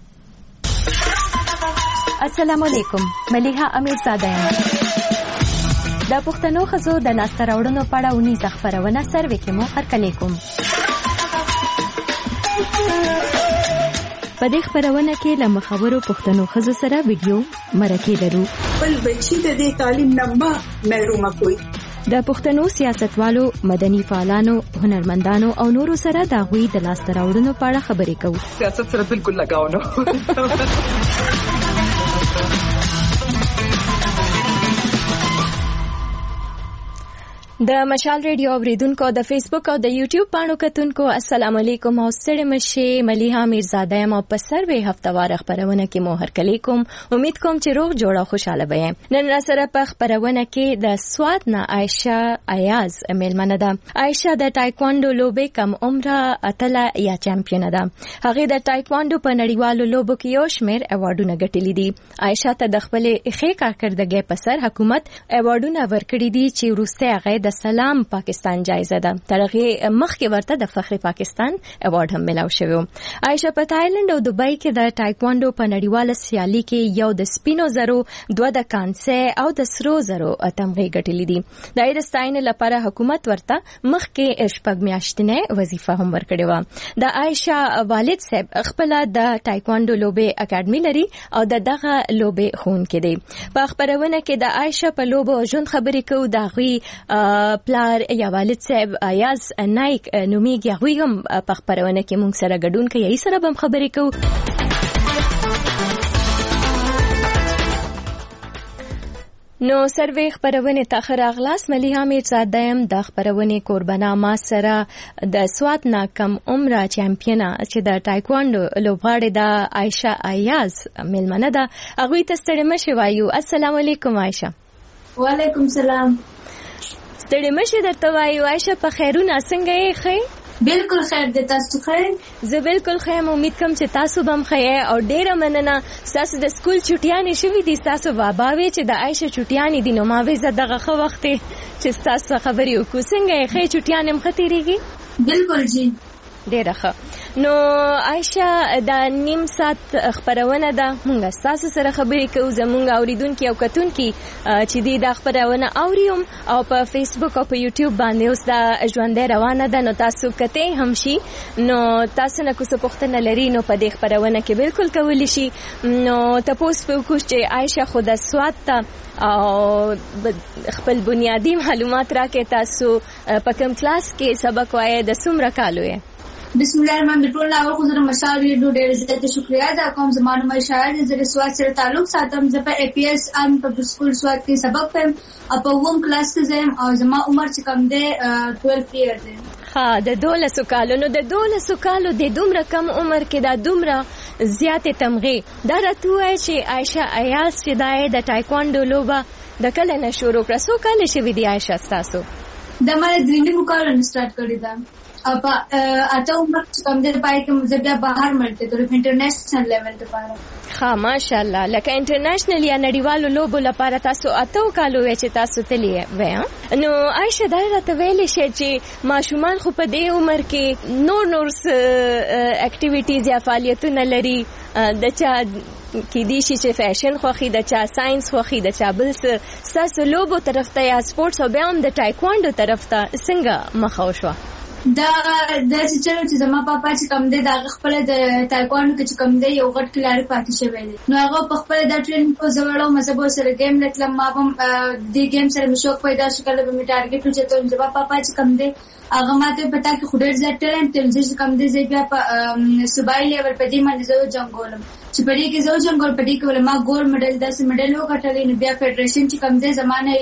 السلام علیکم، ملیحه امیرزاده یم. د پښتنو ښځو د لاسته راوړنو په اړه ونیزه خپرونه سروي کې مو هرکلی کوم. په دې خبرونه کې له مخورو پښتنو ښځو سره ویډیو مرکه لرو. بل بچی د دې تعلیم نه محروم کوي. د پښتنو سیاستوالو، مدني فعالانو، هنرمندانو او نورو سره د غوي د لاسته راوړنو په اړه خبرې کوو. سیاست سره بالکل لگاو نه. د مشال ریډیو اوریدونکو، د فیسبوک او د یوټیوب پاڼو کتونکو السلام علیکم او ستړي مشه. ملیحه امیرزاده یم او په سروي هفتوار خبرونه کې مو هرکلی کوم. امید کوم چې روغ جوړ او خوشاله وئ. نن را سره په خبرونه کې د سواد نه عائشہ ایاز میلمنه ده. عائشہ د تایکواندو لوبې کم عمره اتله یا چمپیونه ده. هغه د تایکواندو په نړیوالو لوبو کې یو شمېر ایوارډونه ګټلي دي. عائشہ ته د خپل ښې کارکردګۍ په سر حکومت ایوارډونه ورکړي دي چې وروسته هغه د سلام پاکستان جایزه ده. ترغه مخکې ورته د فخر پاکستان ایوارډ هم ملاو شوی. عائشہ په تایلند او دوبۍ کې د تایکواندو په نړیواله سیالي کې یو د سپینو زرو، 2 د کانسه او د سرو زرو تمغه ګټلې دي. د ایرستاین لپاره حکومت ورته مخکې شپږ میاشتنه وظیفه هم ورکړې و. د عائشہ والد صاحب خپل د تایکواندو لوبې اکیډمي لري او دغه لوبې خون کې دی. په خبرونه کې د عائشہ په لوبو ژوند خبرې کوو. د غوي پلار یا والد صاحب ایاز نایک نومیږي. هغه هم په خبرونه کې موږ سره ګډون کوي. یې سره به خبرې کوو. نو سروي خبرونه تاخر اغلاس. ملیحه امیرزاده یم د خبرونه قربانا ما سره د سواد نا کم عمره چمپیونه چې د تایکواندو لوبغاړې د عائشہ ایاز میلمنه ده. هغه ته ستړي مشه وایو. السلام علیکم عائشہ. وعلیکم سلام. ستړي مشه درته وایو. عائشہ په خیرونه څنګه یې ښه؟ بالکل خیر دې. تاسو ښه؟ زه بالکل ښه یم. امید کوم چې تاسو به هم ښه یې. او ډیره مننه. تاسو د سکول چټیانې شوې دي. تاسو بابا وی چې د عائشہ چټیانې دي. نو ما وی زه دغه ښه وخت چې تاسو خبرې وکړو. څنګه یې ښه؟ چټیانې هم ښه تیریږي؟ بالکل جی. ډیره ښه. نو عائشه دا نیم ساعت خبرونه ده، مونږ تاسو سره خبرې کوو، زمونږ اوریدونکي او کتونکي چې دا خبرونه اوریم او په فیسبوک او په یوټیوب باندې اوس دا ژوندۍ روانه ده، نو تاسو کته هم شي، نو تاسو نه کوڅه پوښتنه لري نو په دې خبرونه کې بالکل کولی شي. نو تاسو په کوښ چې عائشه خود سواد ته او خپل بنیادی معلومات راکې، تاسو په کوم کلاس کې سبق وایي، د څومره کالو یې؟ بسم الله الرحمن الرحیم. ټول اول خو زه مشال ریډیو ډېر زیات شکریا ادا کوم. زمانه مشال د سواد سره تعلق ساتم. زه په اے پی ایس ان په سکول سواد کې سبق پم او په ووم کلاس کې زم او زما عمر چې کم ده 12 ایئر ده. ها د 12 کالو. نو د 12 کالو د دومره کم عمر کې دا دومره زیات تمغه دا راته وای چې عائشه ایاس چې د ټایکوانډو لوبه د کله نه شروع کړه. سو کال شوی دی عائشه تاسو؟ د مال درینه مکالو سٹارټ کړی دا. अब आता عمر کم دیر پای کې مزه بیا بهر ملته د انټرنیشنل لیول ته پاره. ها ماشاءالله، لکه انټرنیشنل یا نړیوالو لوبو لپاره تاسو اتو کالو چې تاسو تلی وې. نو عائشه دا راته ویلې شي چې ماشومان خو په دې عمر کې نور اکټیویټیز یا فعالیتونه لري، د چا کې دي چې فیشن خوخي، د چا ساينس خوخي، د چا بل څه. تاسو لوبو طرف ته یا سپورتس او بیا هم د ټایکوانډو طرف ته څنګه مخه وشوه؟ دا چې زما پاپا چې کم دی دا خپل د ټایکوانډو کې چې کم دی یو غټ کلاري پاتې شوی دی، نو هغه په خپل د ټریننګ په زوړو مزبو سره گیم لټلم. ما هم د گیم سره مشوق پیدا شو، کله به می ټارګټ وچته زما پاپا چې کم دی هغه ماته پتا کې خډر زړه ټالنت تل چې کم دی زی بیا په صوبایي لیول په دې باندې زو جنگولم چې په دې کې زو جنگول په دې کې ول ما ګول میډل 10 میډل وګټلې، نو بیا فدریشن چې کم دی زمانه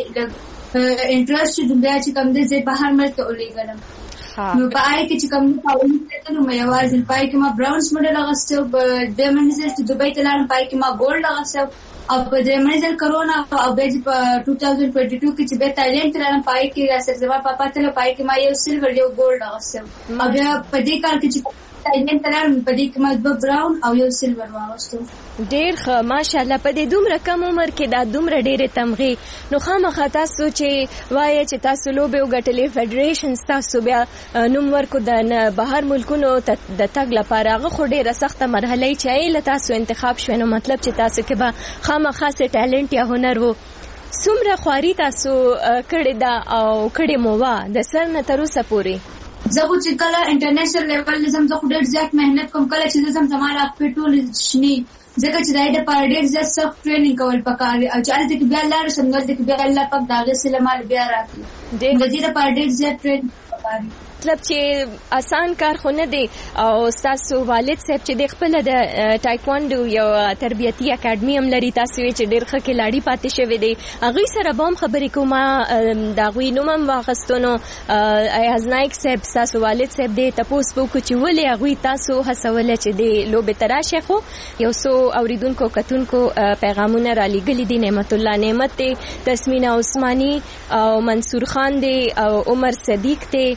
انټرست چې بیا چې کم دی زی بهر ملته ولېګلم. نو پای کې چې کوم پاول ته نو مې आवाज پای کې ما براونز مډل اغستو، د منځل چې دوبۍ ته لاړم پای کې ما ګولډ اغستو، او په دې منځل کرونا او به په 2022 کې چې به تایلند ته لاړم پای کې راځه زما پاپا ته پای کې ما یو سیلور یو ګولډ اغستو، او بیا په دې کال کې چې تایلند ته لاړم په دې کې ما دو براون او یو سیلور واغستو. ډیر ښه ماشاءالله. په دې دومره کم عمر کې دا دومره ډېرې تمغې، نو خامخا تاسو چې وایي چې تاسو لوبې وګټلې فدریشن تاسو بیا نوم ورکو د بهر ملکونو د تګ لپاره، هغه خو ډېره سخته مرحله چې له تاسو انتخاب شوه، نو مطلب چې تاسو کې به خامخا څه ټالنت یا هنر وو. څومره خواري تاسو کړې ده او کړې مو وه د سر نه تر اوسه پورې؟ زه خو چې کله انټرنیشنل لیول زم زه خو ډېر زیات مهنت کوم، کله چې زم زماره خپل ټول شنی ځکه چې دای د پاره ډېر زیات سخت ټریننګ کول پکار او چې الته کې بیا لار شمول د بیا الله پاک داغه سلامال بیا راکړي د دې لپاره ډېر زیات ټریننګ پکار. مطلب چې آسان کار خو نه دی، او تاسو والد صاحب چې د خپل د ټایکوانډو یو تربیتی اکیډمي هم لري، تاسو چې ډېر ښه کلاړي پاتې شوی دی، هغه سره به هم خبرې کوم. دا غوي نوم هم واغستونو ایاز نایک صاحب تاسو والد صاحب دی تاسو په چې ولې هغه تاسو هڅول چې د لوبې تراشه خو یو سو اوریدونکو کتونکو پیغامونه را لګل دي. نعمت الله نعمت دی، تسمینا عثماني او منصور خان دی او عمر صدیق دی،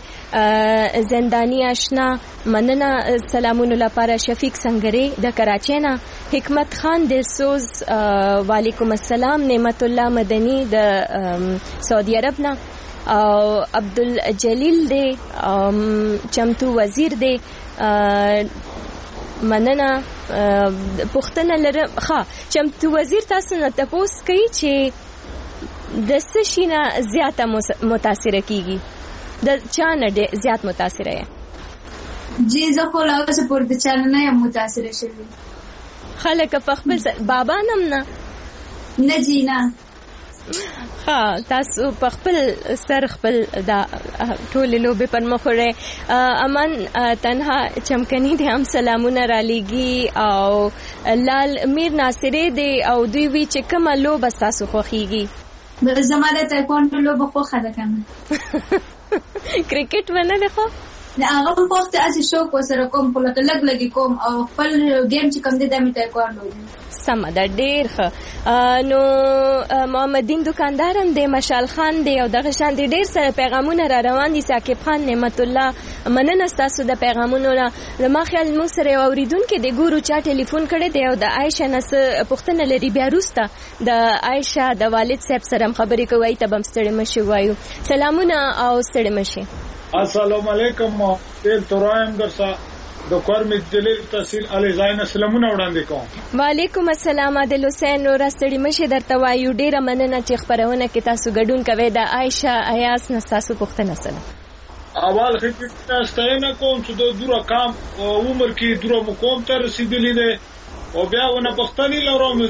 زندانی آشنا مننه سلامونه لپاره شفیق سنگری د کراچۍ نه، حکمت خان دلسوز وعلیکم السلام، نعمت الله مدنی د سعودي عرب نه، او عبدالجلیل دی، چمتو وزیر دی، مننه پښتنه لرم. ښه چمتو وزیر تاسو نه تاسو کوي چې د څه شي نه زیاته متاثر کیږي، د چا نه زیات متاثر یې؟ جی زه خو لا اوسه پورې د چا نه یم متاثر شوی. خلک په خپل بابا نم نه جی نه. ها تاسو په خپل سر خپل دا ټول لوبې پر مخ وړئ. امان تنها چمکني دي هم سلامونه را لېږي، او لال میر ناصری دی او دوی وی چې کومه لوبه تاسو خوښیږي؟ زما د ټایکوانډو لوبه خوښه ده کنه. کرکټ ونه ده خو نه هغه په وخت اسې شوق وسره کوم په لګ لګي کوم او خپل گیم چې کم دي د میټای کوانډو سم ده ډیر ښه. نو محمد دین دکاندار هم دی، مشال خان دی، او دغه شان دي ډیر سره پیغامونه را روان دي. ثاقب خان نعمت الله مننه تاسو د پیغامونو نه. زما خیال موږ سره یو اوریدونکو د ګورو چا ټلیفون کړی دی او د عائشه نس پښتنه لري، بیا روسته د عائشه د والد صاحب سره خبرې کوي. ته بم ستړي مشي وایو. سلامونه او ستړي مشي. السلام علیکم ما دل ترایم درسا د کورمې دلیل تحصیل علی زاین سلامونه وړاندې کوم. وعلیکم السلام عادل حسین نور استړي مشه درته وایو ډیره مننه چې خبرونه کې تاسو ګډون کوي. د عائشه ایاس نستاسو پوښتنه سره اول خدمت ستاینه کوم چې د دوره کام عمر کې دوره مقام ته رسیدلی دی او بیا ونه پښتني لروم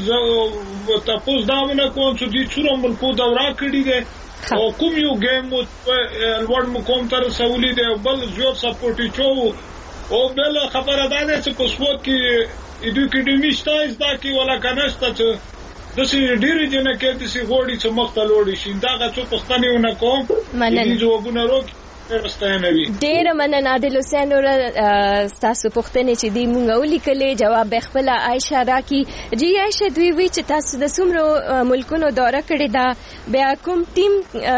تاسو دا ونه کوم چې د څوره ملکو دورا کړی دی او کوم یو گیم ولور مقام ته رسولې دی او بل زیات سپورټي چو او بل خبره ده چې په سپورت کې اډوکیډمي شتایز دا کې ولا کنهسته چې د سې ډیره جنہ کې د سې غوړي چې مختل وړي شي دا غو پښتني ونه کوم دې جوابونه روک ډیره مننه عادل حسین اور تاسو پوښتنه چې دی مونږ ولیکلې جواب خپل عائشه راکی. جی عائشه دوی وی چې تاسو د څومره ملکونو دوره کړې دا بیا کوم ټیم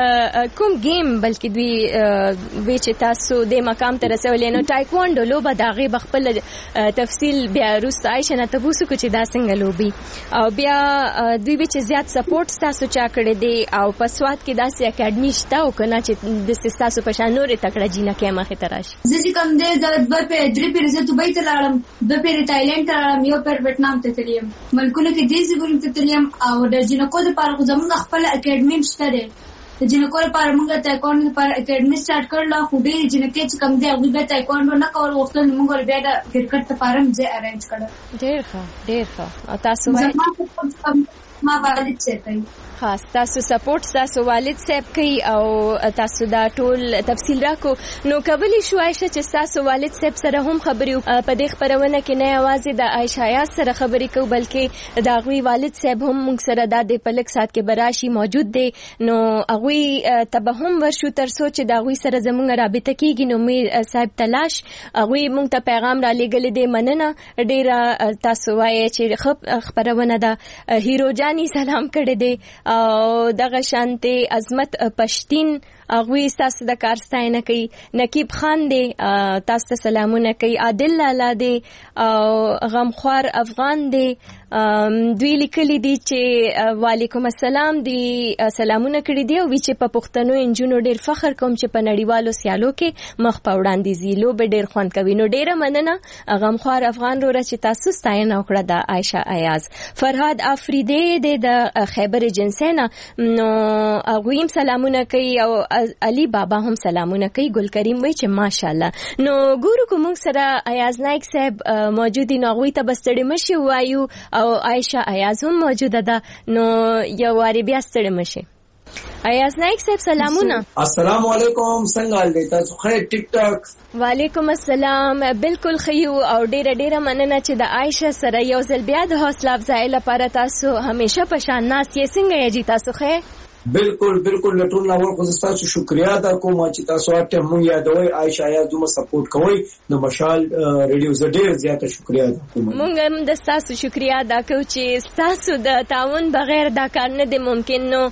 کوم گیم بلکې دوی وی چې تاسو د مقام ته رسولې نو ټایکوانډو لوبه داغه بخپل تفصیل بیا روست عائشه نه تاسو کو چې دا څنګه لوبي او بیا دوی وی چې زیات سپورټ تاسو چا کړې دی او په سواد کې داسې اکیډمي شته او کنه چې د تاسو په شان نور تکړه جینه کې مخه تراش زه کم دې د دوه په درې پیر زه دوبۍ ته لاړم د پیر تایلند ته لاړم یو پر ویتنام ته تلم ملکونه کې دې زګورم ته تلم او د جنکو لپاره زموږ خپل اکیډمي شته ده د جنکو لپاره موږ تایکوانډو لپاره اکیډمي سٹارټ کړل خو دې جنکې چې کم دې هغه به تایکوانډو نه کول وختونه موږ بیا د کرکټ لپاره مزه ارینج کړل. ډېر ښه او تاسو وایي ما والد څه کوي خاص تاسو سپورټ تاسو والد صاحب کوي او تاسو دا ټول تفصیل راکو نو قبلی شو عائشه چې تاسو والد صاحب سره هم خبري په دې خبرونه کې نه आवाज د عائشه یا سره خبري کو بلکې دا غوي والد صاحب هم موږ سره د پلک سات کې براشي موجود دي نو غوي تبهم ورشو تر سوچ دا غوي سره زموږ رابطه کیږي نو مې صاحب تلاش غوي موږ ته پیغام را لګل دي مننه ډیر تاسو وایي چې خبرونه دا هیرو جانی سلام کړی دی او دغه شانته عظمت پښتين اغوی تاسو د کار ستاینه کوي. نقیب خان دی تاسو ته سلامونه کوي. عادل لالا دی او غمخوار افغان دی دوی لیکلي دي چې وعلیکم السلام دی سلامونه کړی دی او چې په پښتنو انجونو ډیر فخر کوم چې په نړیوالو سیالو کې مخ په وړاندې زیلو به ډیر خوند کوي. نو ډیره مننه غمخوار افغان رو چې تاسو ستاینه وکړه د عائشه ایاز. فرهاد افریدی د خیبر جنسینا نو اغویم سلامونه کوي او علي بابا هم سلامونه کوي. ګل کریم وای چې ماشاءالله نو ګورو کوم سره ایاز نایک صاحب موجودی نو غوي ته بستړی مشي وایو او عائشه ایاز هم موجوده ده نو یو واری بیا ستړی مشي. ایاز نایک صاحب سلامونه. السلام علیکم څنګه حال دی تاسو خیر ټیک ټاک. وعلیکم السلام بالکل خیو او ډیره مننه چې د عائشه سره یو ځل بیا د حوصله افزای لپاره تاسو همیشه په شان ناس یې څنګه یې جی تاسو خیر بالکل ټول نور خو تاسو شکریا ادا کوم چې تاسو اته مونږ یادوي عائشه یا دومره سپورټ کوي نو مشال ریډیو زه ډیر زیاته شکریا ادا کوم. مونږ هم د تاسو شکریا ادا کوو چې تاسو د تعاون بغیر دا کار نه دی ممکن. نو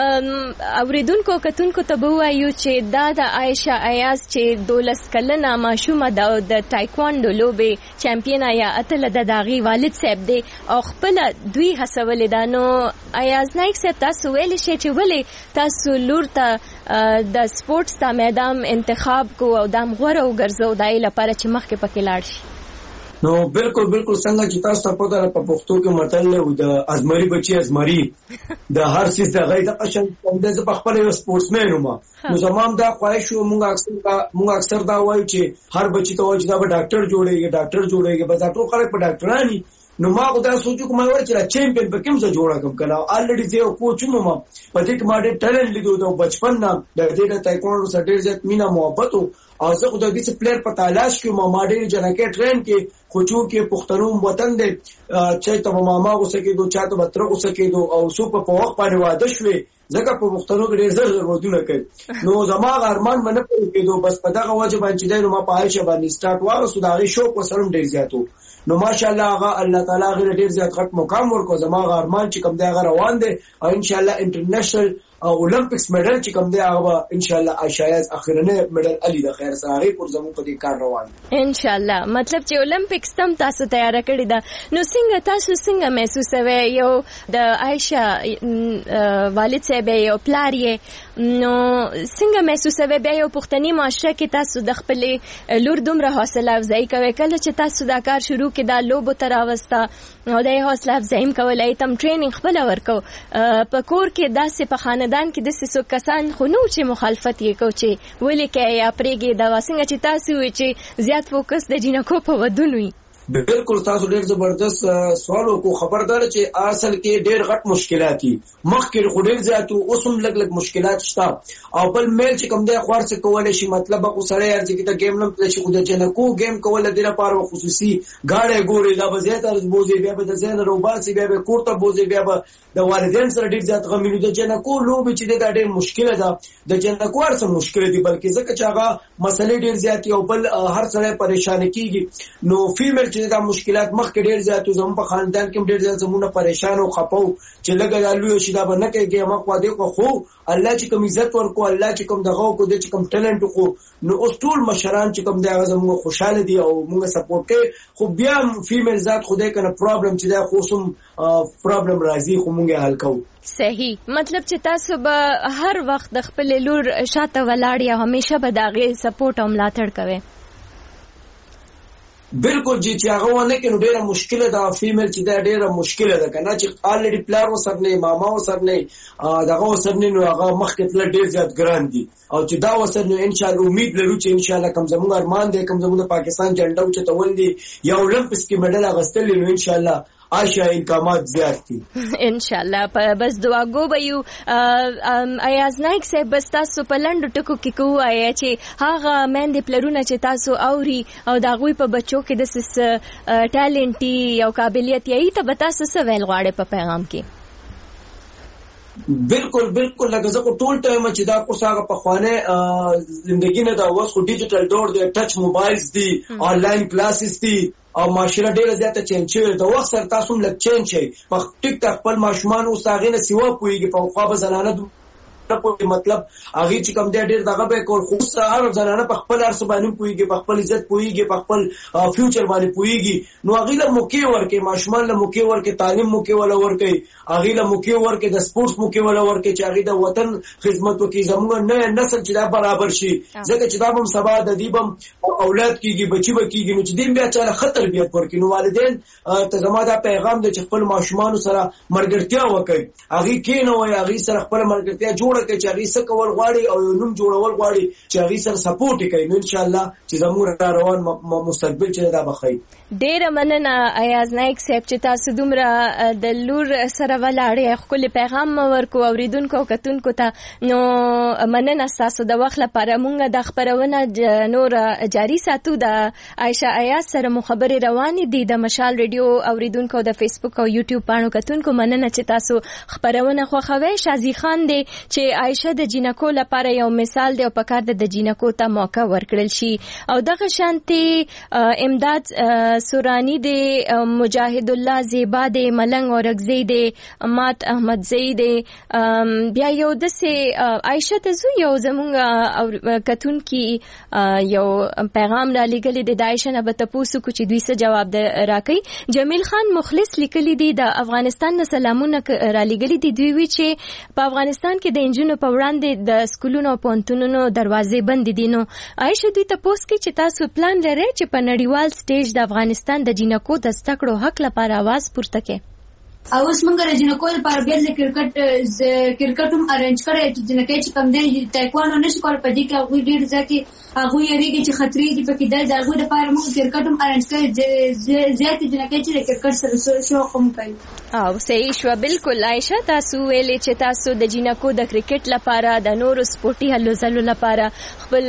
اوریدونکو کتونکو ته وایو چې دا د عائشه ایاز چې 12 کلنه ماشومه د ټایکوانډو لوبې چمپیونه یا اتله د داغي والد صاحب دی او خپل دوی هڅولې ده. نو ایاز نایک صاحب تاسو ویل شي چې ولی تاسو لور ته د سپورتس د میدان انتخاب کو او د غوړه وګرځو دای لپاره چې مخکې پکې لاړ شي. نو بالکل څنګه چې تاسو په پوهه په پښتو کې متل له د ازمري بچي ازمري د هر څه د غي د قشن د خپل یو سپورتسمن ومه نو زمام دا خواهش مونږ اکثر دا وایو چې هر بچی ته وایي چې دا به ډاکټر جوړيږي بس ټول خلک په ډاکټرانی نو ما خو دا سوچو کوم وایي چې چمپیون په کوم ځای جوړه کوم کله الریډي زه کوچ مم په دې کې ما ډېر ټالنت لیدو د بچپن نه د دې د تایکوانډو سره ډېر زیات مینا محبت او زه خو د دې پلیئر په تلاش کې ما ډېر جنکه ټرین کې خوچو کې پښتنوم وطن دې چې ته ماما اوسه کې دوه چاته بتر اوسه کې دو او سو په وخت باندې واده شوي ځکه په پښتنو کې ډېر زر ودونه کوي نو زما ارمان باندې پوره کېدو بس په دغه وجه باندې چې نو ما په عائشه باندې سٹارټ واره سوداغي شوق وسلم ډېر زیاتو نو ماشاءالله هغه الله تعالی غیر ډېر زیات غټ مقام ورکو زما ارمان چې کوم دی هغه روان دي او ان شاء الله انټرنیشنل اولمپکس میډل چې کوم دی هغه ان شاء الله عائشہ اخرنه میډل علي د خیر سره پر زموږ په دې کار روان ان شاء الله. مطلب چې اولمپکس تم تاسو تیار کړی دا نو څنګه تاسو څنګه محسوسوي یو د عائشہ والد صاحب یو پلار یې نو څنګه محسوسوي بیا یو پښتني معاشره کې تاسو د خپل لور دومره حوصله افزایی کوي کله چې تاسو دا کار شروع کړه لوبو تر اوستا او د حوصله افزایی کولای تم ټریننګ خپل ورکو په کور کې داسې په خاندان کې د سې کسان خو نو چې مخالفت یې کو چې ولې کې یا پرېږي دا څنګه چې تاسو چې زیات فوکس د جنکو په ودونو وي. بالکل تاسو ډېر زبردست سوال وکړو. خبردار چې اصل کې ډېر غټ مشکلات دي مخکې خو ډېر زیات اوسم لګ مشکلات شته او بل میل چې کوم دی خور څه کولای شي مطلب خو سره یار چې ته گیم نم پلی شي خو د جنکو گیم کول د لپاره خصوصي غاړه ګوري دا به زیات ارزبوزي بیا به د زین روباسي بیا به کوړه بوزي بیا به د والدین سره ډېر زیات غمینو د جنکو لوب چې دا ډېر مشکله ده د جنکو ارسه مشکله دي بلکې ځکه چې هغه مسلې ډېر زیات او بل هر سره پریشان کیږي نو فیمیل دا مشکلات مخکې ډېر زیات زموږ په خاندان کې ډېر زیات زمونه پریشان او خپو چې لګا لوي شي دا به نه کوي ما خو دې خو الله چې کوم عزت ورکو الله چې کوم دغه کو دې چې کوم ټالنت کو نو اوس ټول مشران چې کوم دا زموږ خوشاله دي او موږ سپورټ کوي خو بیا فیمیل ذات خو دې کنه پرابلم چې دا خو سم پرابلم راځي خو موږ حل کوو. صحیح مطلب چې تاسو به هر وخت د خپل لور شاته ولاړ یا همیشه به داغه سپورټ او ملاتړ کوي. بالکل جی چې هغه ونه کې نو ډیره مشکله ده فیمیل چې دا ډیره مشکله ده کنه چې الریډي پلار وسر نه ماما وسر نه دغه وسر نه نو هغه مخکې تل ډیر زیات ګران دي او چې دا وسر نو ان شاء الله امید لرو چې ان شاء الله کوم زموږ ارمان دی کوم زموږ پاکستان جنډا چې تول دي یا اولمپکس کې میډل اغستل نو ان شاء الله عائشہ امکانات زیات دي ان شاء الله. بس دعاګو به یو ایاز نایک صاحب بس تاسو په لنډو ټکو کې کوی چې هغه مېندې پلرونه چې تاسو اوري او دا غوي په بچو کې د ټالنټي او قابلیت یې ته به تاسو څه ویل غواړي په پیغام کې. بالکل لکه زه کو ټول ټایم چې دا کو څنګه په خوانه زندگی نه دا اوس خو ډیجیټل دور دی ټچ موبایلز دي آنلاین کلاسز دي او معاشره ډیره زیاته چینج شوې ده وخت سره تاسو هم لږ چینج شي په ټیک ټاک خپل ماشومان او ساغې نه سیوا پويږي په خو به زنانه په مطلب هغه چې کوم ډېر دغه به کول خو سره زنانه په خپل ارس باندې پويږي په خپل عزت پويږي په خپل فیوچر باندې پويږي نو هغه له موقع ورکه ماشومان له موقع ورکه تعلیم موقع ولا ورکه هغه له موقع ورکه د سپورتس موقع ولا ورکه چې هغه د وطن خدمت وکي زموږ نه نسل چې دا برابر شي ځکه چې دا هم سبا د دیبم اولاد کیږي بچي بکیږي نو چې دین بیا چاله خطر بیا ورکه نو والدین ته زموږ دا پیغام د خپل ماشومان سره مرګرتیا وکړي هغه کینه وای هغه سره خپل مرګرتیا جوړ کې چې هغه څه کول غواړي او نوم جوړول غواړي چې هغه سره سپورټ کوي نو ان شاء الله چې زموږ روان مستقبل چې دا بخیر. ډیره مننه ایاز نایک صاحب چې تاسو دومره د لور سره ولاړې خپل پیغام ورکو اوریدونکو کتونکو ته نو مننه تاسو د وخت لپاره مونږ د خبرونه نور جاری ساتو د عائشہ ایاز سره مخابره روانې دي د مشال ریډیو اوریدونکو د فیسبوک او یوټیوب پاڼو کتونکو مننه چې تاسو خبرونه خوښوي. شازي خان دی چې عائشہ د جنکو لپاره یو مثال دی او پکار د جنکو ته موقع ورکړل شي او دغه شانتي امداد سورانی دی مجاهد الله زیبا دی ملنګ اورګزی دی مات احمد زید دی بیا یو د سه عائشہ ته زو یو زمونږ کتون کی یو پیغام را لګل دی د عائشہ نه به تاسو کو چې دوی څه جواب راکړي. جمیل خان مخلص لیکلی دی د افغانستان نه سلامونه را لګل دی دوی وی چې په افغانستان کې د انجونو په وړاندې د سکولونو او پونتونونو دروازې بند دي نو عائشہ دوی ته پوس کې چې تاسو پلان لرئ چې په نړیوال سټیج د افغانستان د جنکو د زده کړو حق لپاره आवाज پورته کړي. او اوس موږ د جنکو لپاره بیا د کرکټ هم ارنج کړی چې جنکې چې کم دی تایکوانډو نشي کول په دې کې هغه ډیر ځکه هغه یریږي چې خطرې دي پکې د هغه لپاره موږ کرکټ هم ارنج کړی زیات جنکې چې کرکټ سره شو کوم کوي. او صحیح شو بالکل عائشہ تاسو ویلې چې تاسو د جنکو د کرکټ لپاره د نورو سپورتي هلو ځلو لپاره خپل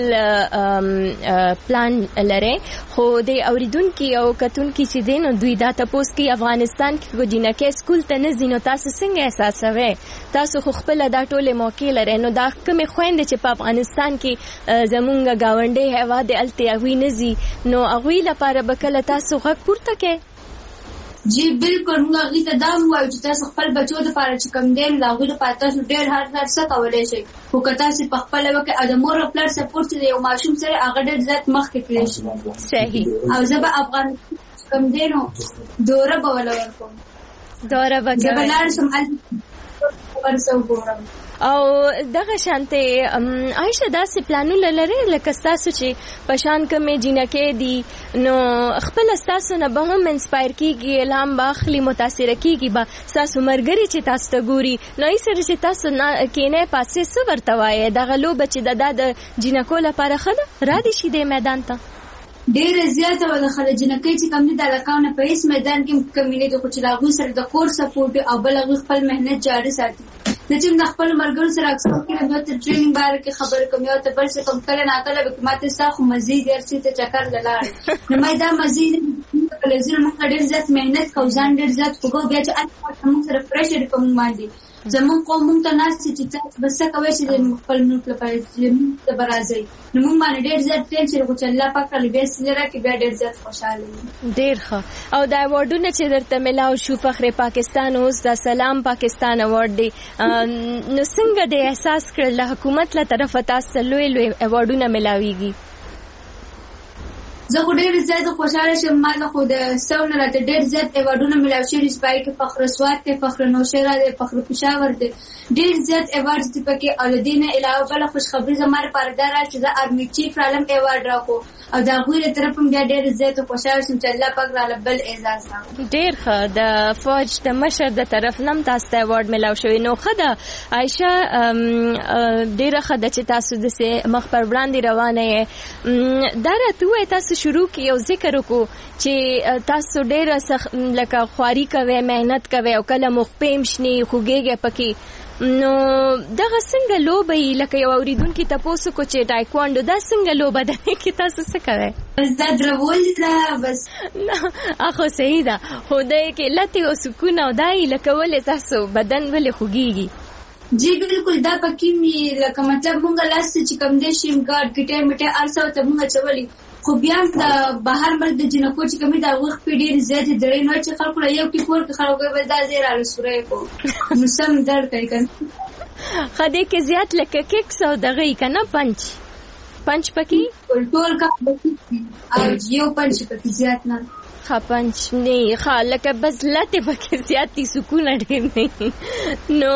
پلان لري خو د اوریدونکو او کتونکو چې دین دوی دا تاسو کې افغانستان کې جنکې سکول ته نه زینو تاسو څنګه احساسوي تاسو خو خپل دا ټوله موقع لري نو دا کومه خويند چې په افغانستان کې زمونږ گاونډي هوا د التیاوی نزي نو اغوی لپاره بکله تاسو حق پورته کې. جی بالکل موږ هغه ته دا وایو چې تاسو خپل بچو د لپاره چې کم دین دا غوډه پاتې شو ډېر هر څه کولای شي خو که تاسو په خپل وکه د مور او پلار سپورټ دی یو ماشوم سره هغه ډېر زیات مخ کې کړی شي. صحیح. او زه به افغان کم دینو دوره به ولورم دوره به بلار سم ورسو ګورم. او دغه شانته عائشه داسې پلانونه لري لکه تاسو چې پشان کمې جنکه دي نو خپل تاسو نه به هم انسپایر کیږي الهام باخلی متاثر کیږي با تاسو مرګري چې تاسو ته ګوري نو یې سره چې تاسو نه کینه پاسې څه ورته وایي دغه لو بچ د جنکو لپاره خله را دي شي د میدان ته ډېر زیاته ولا خلک جنکې چې کم دي د لکاونه په هیڅ میدان کې کمینه د خو چې لاغو سره د کور سپورټ او بل خپل مهنت جاری ساتي. چې د خپل مرګرو سره اکثر کې د ټریننګ باره کې خبر کوم یو ته بل څه کم کړي نه کله به ماته ساخو مزید درسي ته چکر لاله نو مې دا مزید کله زه موږ ډېر زیات مهنت کوو ځان ډېر زیات کوو بیا چې موږ سره پرېشر کوم باندې زمون قوم مونږ ته ناس چې تاسو بس کوي چې د خپل ملک لپاره چې د برازي نو موږ باندې ډېر زیات ټینشن کوو چې الله پاک له به سره کې بیا ډېر زیات خوشاله یم. ډېر ښه. او دا ایوارډونه چې درته ملاو شو فخر پاکستان اوس د سلام پاکستان ایوارډ دی نو څنګه د احساس کړل حکومت له طرفه تاسو لوی ایوارډونه ملاويږي؟ زه ډېر زیات خوشاله شم ما له خو د سونه راته ډېر زیات ایوارډونه ملاو شوي سپای کې فخر سواد ته فخر نوشهره ده فخر پېښور ده ډېر زیات ایوارډ دي پکې او د دې نه علاوه بل خوشخبری زموږ پردار چې د ارمی چیف عالم ایوارډ راکو او دا غوړي طرف هم ډېر زیات خوشاله شم چې الله پاک را بل اعزاز راکړي. ډېر ښه. د فوج د مشر د طرف نم تاسو ته ایوارډ ملاو شوی نو خدا عائشه ډېر ښه د چې تاسو د مخ پر وړاندې روانه یې دا راته تاسو شروع کی یو ذکر وکړو چې تاسو ډېر لکه خواري کوي مهنت کوي او کله مخ پېم شني خوګيږي پکې نو دغه څنګه لوبه لکه یو اوریدونکو تاسو کو چې ټایکوانډو دا څنګه لوبه ده کې تاسو څه کوي؟ بس دا درول دا بس اخو صحیح ده خدای کې لته او سکون او دای لکه ولې تاسو بدن ولې خوګيږي؟ جی بالکل دا پکې می لکه مطلب مونږ لاس چې کم دې شیم ګارد کټه میټه ارسو ته مونږ چولې خو بیا د بهر ملک د جنکو چې کمی دا وخت په ډیر زیات درې نو چې خلکو یو کې کور کې خلکو به دا زیرا رسورې کو نو سم درد کوي کنه خدای کې زیات لکه کیکس او دغه کنه پنچ پکې ټول کا او یو پنچ پکې زیات نه پنچ نه خلک بس لته پکې زیاتی سکون ډېر نه نو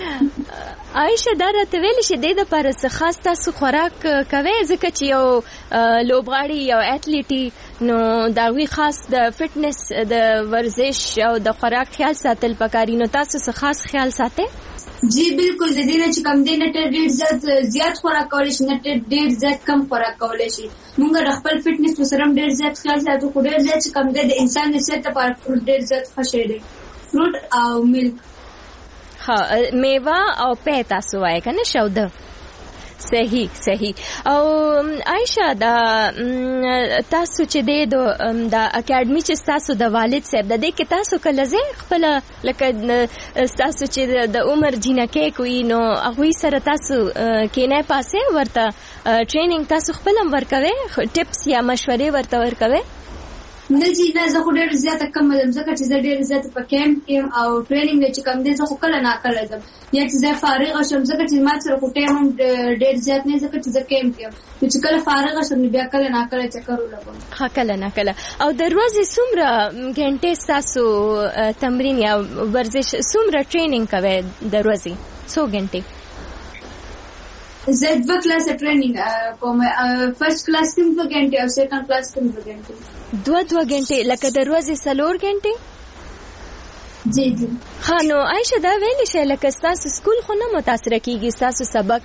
عائشه دا راته ویل چې د دې لپاره څه خاص تاسو خوراک کوي ځکه چې یو لوبغاړي یو اټلیټي نو دا وی خاص د فټنس د ورزش او د خوراک خیال ساتل پکاري نو تاسو څه خاص خیال ساتئ؟ جی بالکل د دې نه چې کم دې نه ډېر زیات خوراک کولای شي نه ډېر زیات کم خوراک کولای شي موږ د خپل فټنس سره ډېر زیات خیال ساتو خو ډېر زیات کم دې د انسان د صحت لپاره ډېر زیات خوشی دی فروټ او ملک ها میوه او پې تاسو وای کنه شوده صحیح او عائشه دا تاسو چې د اکیډمي چې تاسو د والد صاحب د دې کې تاسو کله زه خپل لکه تاسو چې د عمر جنکه کوي نو هغه سره تاسو کې نه پاسه ورته ټریننګ تاسو خپل ورکوي ټیپس یا مشورې ورته ورکوي؟ نه جی نه زه خو ډېر زیاته کم ځم ځکه چې زه ډېر زیاته په کیمپ کې او ټریننګ چې کم دي زه خو کله نه کله ځم یا چې زه فارغ شم ځکه چې ما سره خو ټایم ډېر زیات نه ځکه چې زه کیمپ کې چې کله فارغ شم بیا کله نه کله چکر ولګم ها کله نه کله. او د ورځې څومره غنټې تاسو تمرین یا ورزش څومره ټریننګ کوي د ورځې څو غنټې؟ زه 2 کلاس ټریننګ کوم فرست کلاس کې 2 غنټې او سیکنډ کلاس کې 2 غنټې 2 غنټې لکه د ورځې 4 غنټې؟ جی ها نو عائشه دا ویل شي لکه تاسو سکول خو نه متاثر کیږي تاسو سبق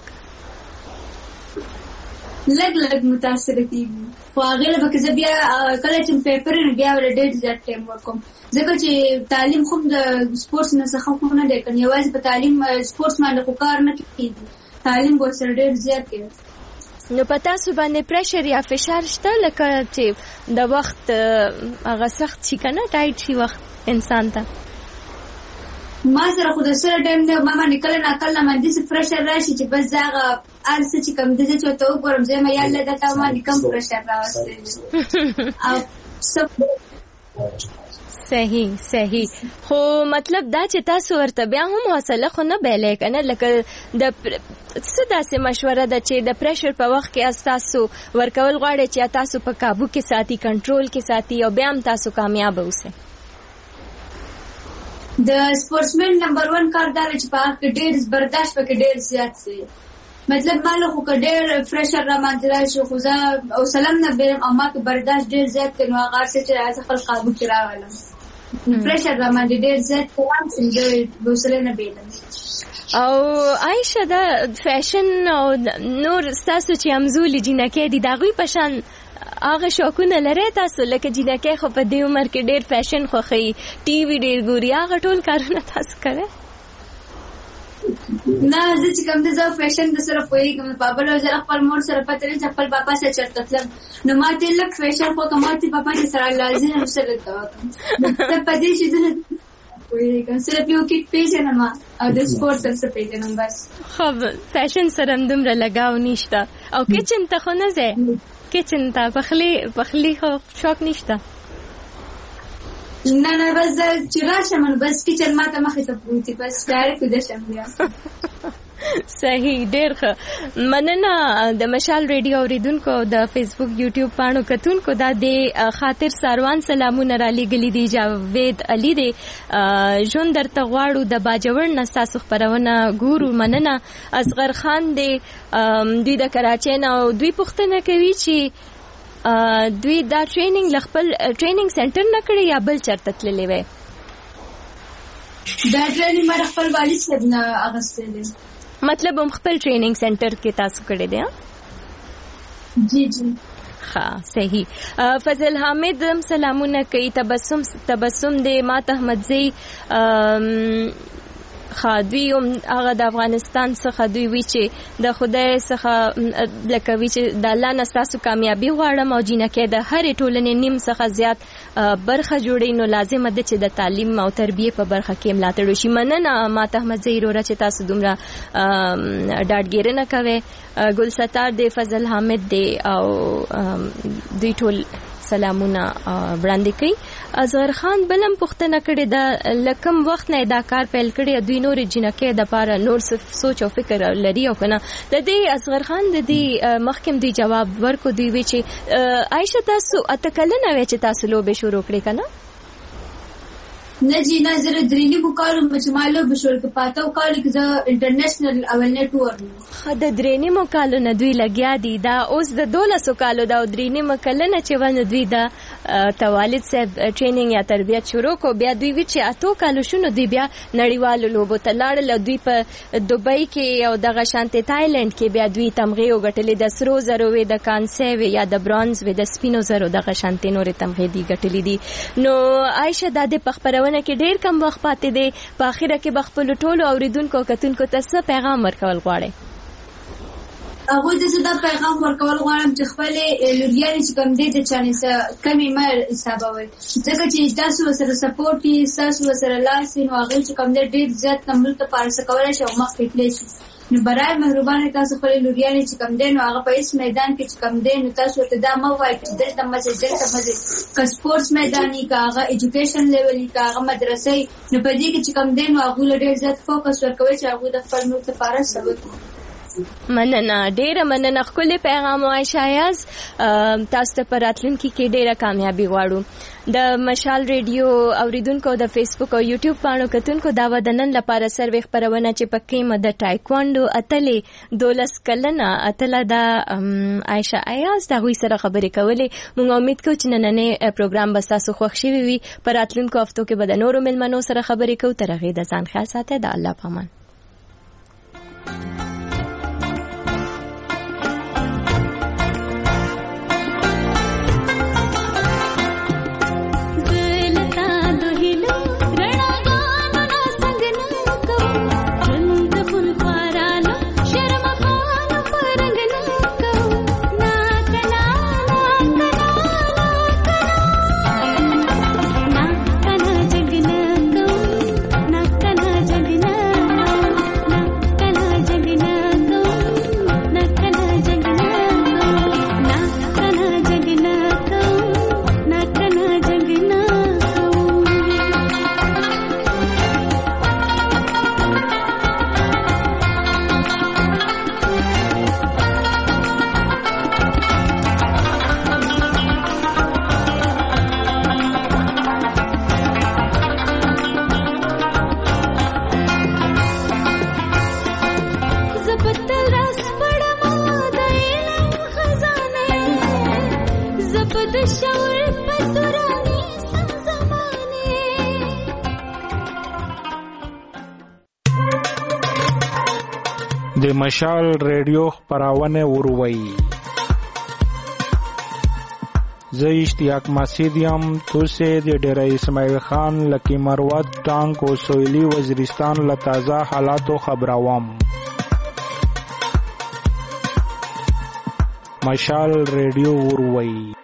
لګ متاثر کیږي خو هغه به چې بیا کله چې پیپر نه بیا ور ډېر زیات ټایم ورکوم ځکه چې تعلیم خو د سپورتس نه څخه خو نه دی کنه یوازې په تعلیم سپورتس باندې خو کار نه کیږي تعلیم به سره ډېر زیات دی نو پتا سو باندې پریشر یا فشار شته لکه چې د وخت هغه سخت شي کنه ټایټ شي وخت انسان ته ما سره خو د سره ټایم نه ما نکله نه کله باندې څه پریشر راشي چې بس هغه ارڅ چې کم دي چې ته وګورم زه مې یاله د تا باندې کم پریشر راوستي او صحیح خو مطلب دا چې تاسو ورته بیا هم حوصله خو نه بیلې کنه لکه د څه داسې مشوره ده چې د پریشر په وخت کې تاسو ورکول غواړي چې تاسو په قابو کې ساتي کنټرول کې ساتي او بیا هم تاسو کامیاب اوسئ د سپورټسمن نمبر 1 کار دا چې په هغه ډېر برداشت پکې ډېر زیات سي مطلب مالو خو ډېر پریشر را باندې راشي خو زه او سلام نه بیرم اما که برداشت ډېر زیات کړو هغه څه چې راځي خپل قابو کې راولم پریشر را باندې ډېر زیات کوم چې د وسله نه بیلم او عائشہ دا فیشن او نور تاسو چې همزولي جنکه دي دا غوي پشان هغه شوقونه لري تاسو لکه جنکه خو په دې عمر کې ډېر فیشن خوخي ټي وی ډېر ګوري هغه ټول کارونه تاسو کوي نه زه چې کوم د فیشن د سره پوهیږم په بل وزر خپل مور سره پته لري خپل بابا سره چرته تلم نو ماته لک فیشن خو کومه بابا سره لازم سره تا ته پدې چې وایي صرف یو کې پیژنم او د سپورت سره پیژنم بس خو فیشن سره دومره لګاو نشته او کچن ته خو نه ځه کچن ته پخلی خو شوق نشته نه بس چې راشم بس کچن ماته مخې ته پروتي بس ډایرکټ د شم بیا صحیح ډېر ښه مننه د مشال ریډیو اوریدونکو د فیسبوک یوټیوب پاڼو کتونکو دا د خاطر ساروان سلامونه را لېږلي دي جاوید علي دی ژوند درته غواړو د باجوړ نه ستاسو خپرونه ګورو مننه اصغر خان دی دوی د کراچۍ نه او دوی پوښتنه کوي چې دوی دا ټریننګ خپل ټریننګ سنټر نه کړی یا بل چرته تللی وی دا ټریننګ مې خپل والد صاحب نه اغوستی مطلب هم خپل ټریننګ سنټر کې تاسو کړی دی جی ها صحیح فضل حامد سلامونه کوي تبسم دی مات احمدزی خادوی هغه د افغانستان څخه دوی وی چې د خدای څخه لکه وی چې د الله نه تاسو کامیابی غواړم او جنکه د هرې ټولنې نیم څخه زیات برخه جوړي نو لازم ده چې د تعلیم او تربیه په برخه کې ملاتړ وشي مننه ماته احمد زهیروره چې تاسو دومره ډاډګیرنه کوي ګل ستار دی فضل حامد دی او دوی ټول سلامونه وړاندې کوي اظهر خان بلم پوښتنه کړې ده لکم وخت نه دا کار پیل کړی دوی نور جنکه د پاره نور سوچ او فکر لري او کنه د دې اصغر خان د دې محکم دی جواب ورکو دی وی چې عائشہ تاسو اتکلنه وی چې تاسو لوبه شروع کړې کنه نه جی نه زره درېنی کو کارو مچمالو بشور کې پاتو کال کې د انټرنیشنل اولنه ټور خد درېنی مو کالو نه دوی لګیا دي دا اوس د 1200 کالو دا درېنی مکلنه چې ونه دوی دا توالد صاحب ټریننګ یا تربیت شروع کو بیا دوی وی چې اتو کالو شنو دوی بیا نړیوالو لوبو ته لاړل دوی په دوبۍ کې او د غشانته تایلند کې بیا دوی تمغه وګټلې د سرو زرو وې د کانسه وې یا د برونز وې د سپینو زرو د غشانته نور تمغه دی ګټلې دي نو عائشہ د پخپرونه کې ډېر کم وخت پاتې دی په اخره کې بخپل ټولو اوریدونکو کتونکو ته څه پیغام ورکول غواړي هغه د صدا پیغام ورکول غواړم چې خپل لوريان چې کوم دي د چانه سره کمی مر حسابوي ځکه چې تاسو سره سپورټ کی تاسو سره لاس نو هغه چې کوم دي ډېر زیات نمبر ته پارس کولای شي او مخ پټلی شي نو برای مهرباني تاسو خپل لوريان چې کوم دي نو هغه په هیڅ میدان کې چې کوم دي نو تاسو ته دا مو وایي چې دلته مزه که سپورټس میداني کا هغه ایجوکیشن لیولي کا هغه مدرسې نو په دې کې چې کوم دي نو هغه ډېر زیات فوکس ورکوي چې هغه د خپل نور ته پارس وکړي مننه ډیره مننه خپل پیغام عائشہ یاز تاسو ته پراتلونکي کې ډیره کامیابی غواړو د مشال ریډیو اوریدونکو د فیسبوک او یوټیوب پاڼو کتونکو دا ودنن لپاره سروې خبرونه چې پکې مد ټایکوانډو اتلې 12 کلنه اتله د عائشہ ایاز دا غوي سره خبرې کولې موږ امید کوو چې نننې پروګرام به تاسو خوښ شي وي پراتلونکو هفتو کې به د نورو ملمنو سره خبرې کوو تر هغه د ځان خیال ساتئ د الله پامان जगना د مشال ریډیو خبرونه وروي. زه اشتیاق مسعود یم. توسه د ډیره اسماعیل خان لکی مروت ټانک او سویلی وزیرستان له تازه حالاتو خبروم. مشال ریډیو وروي.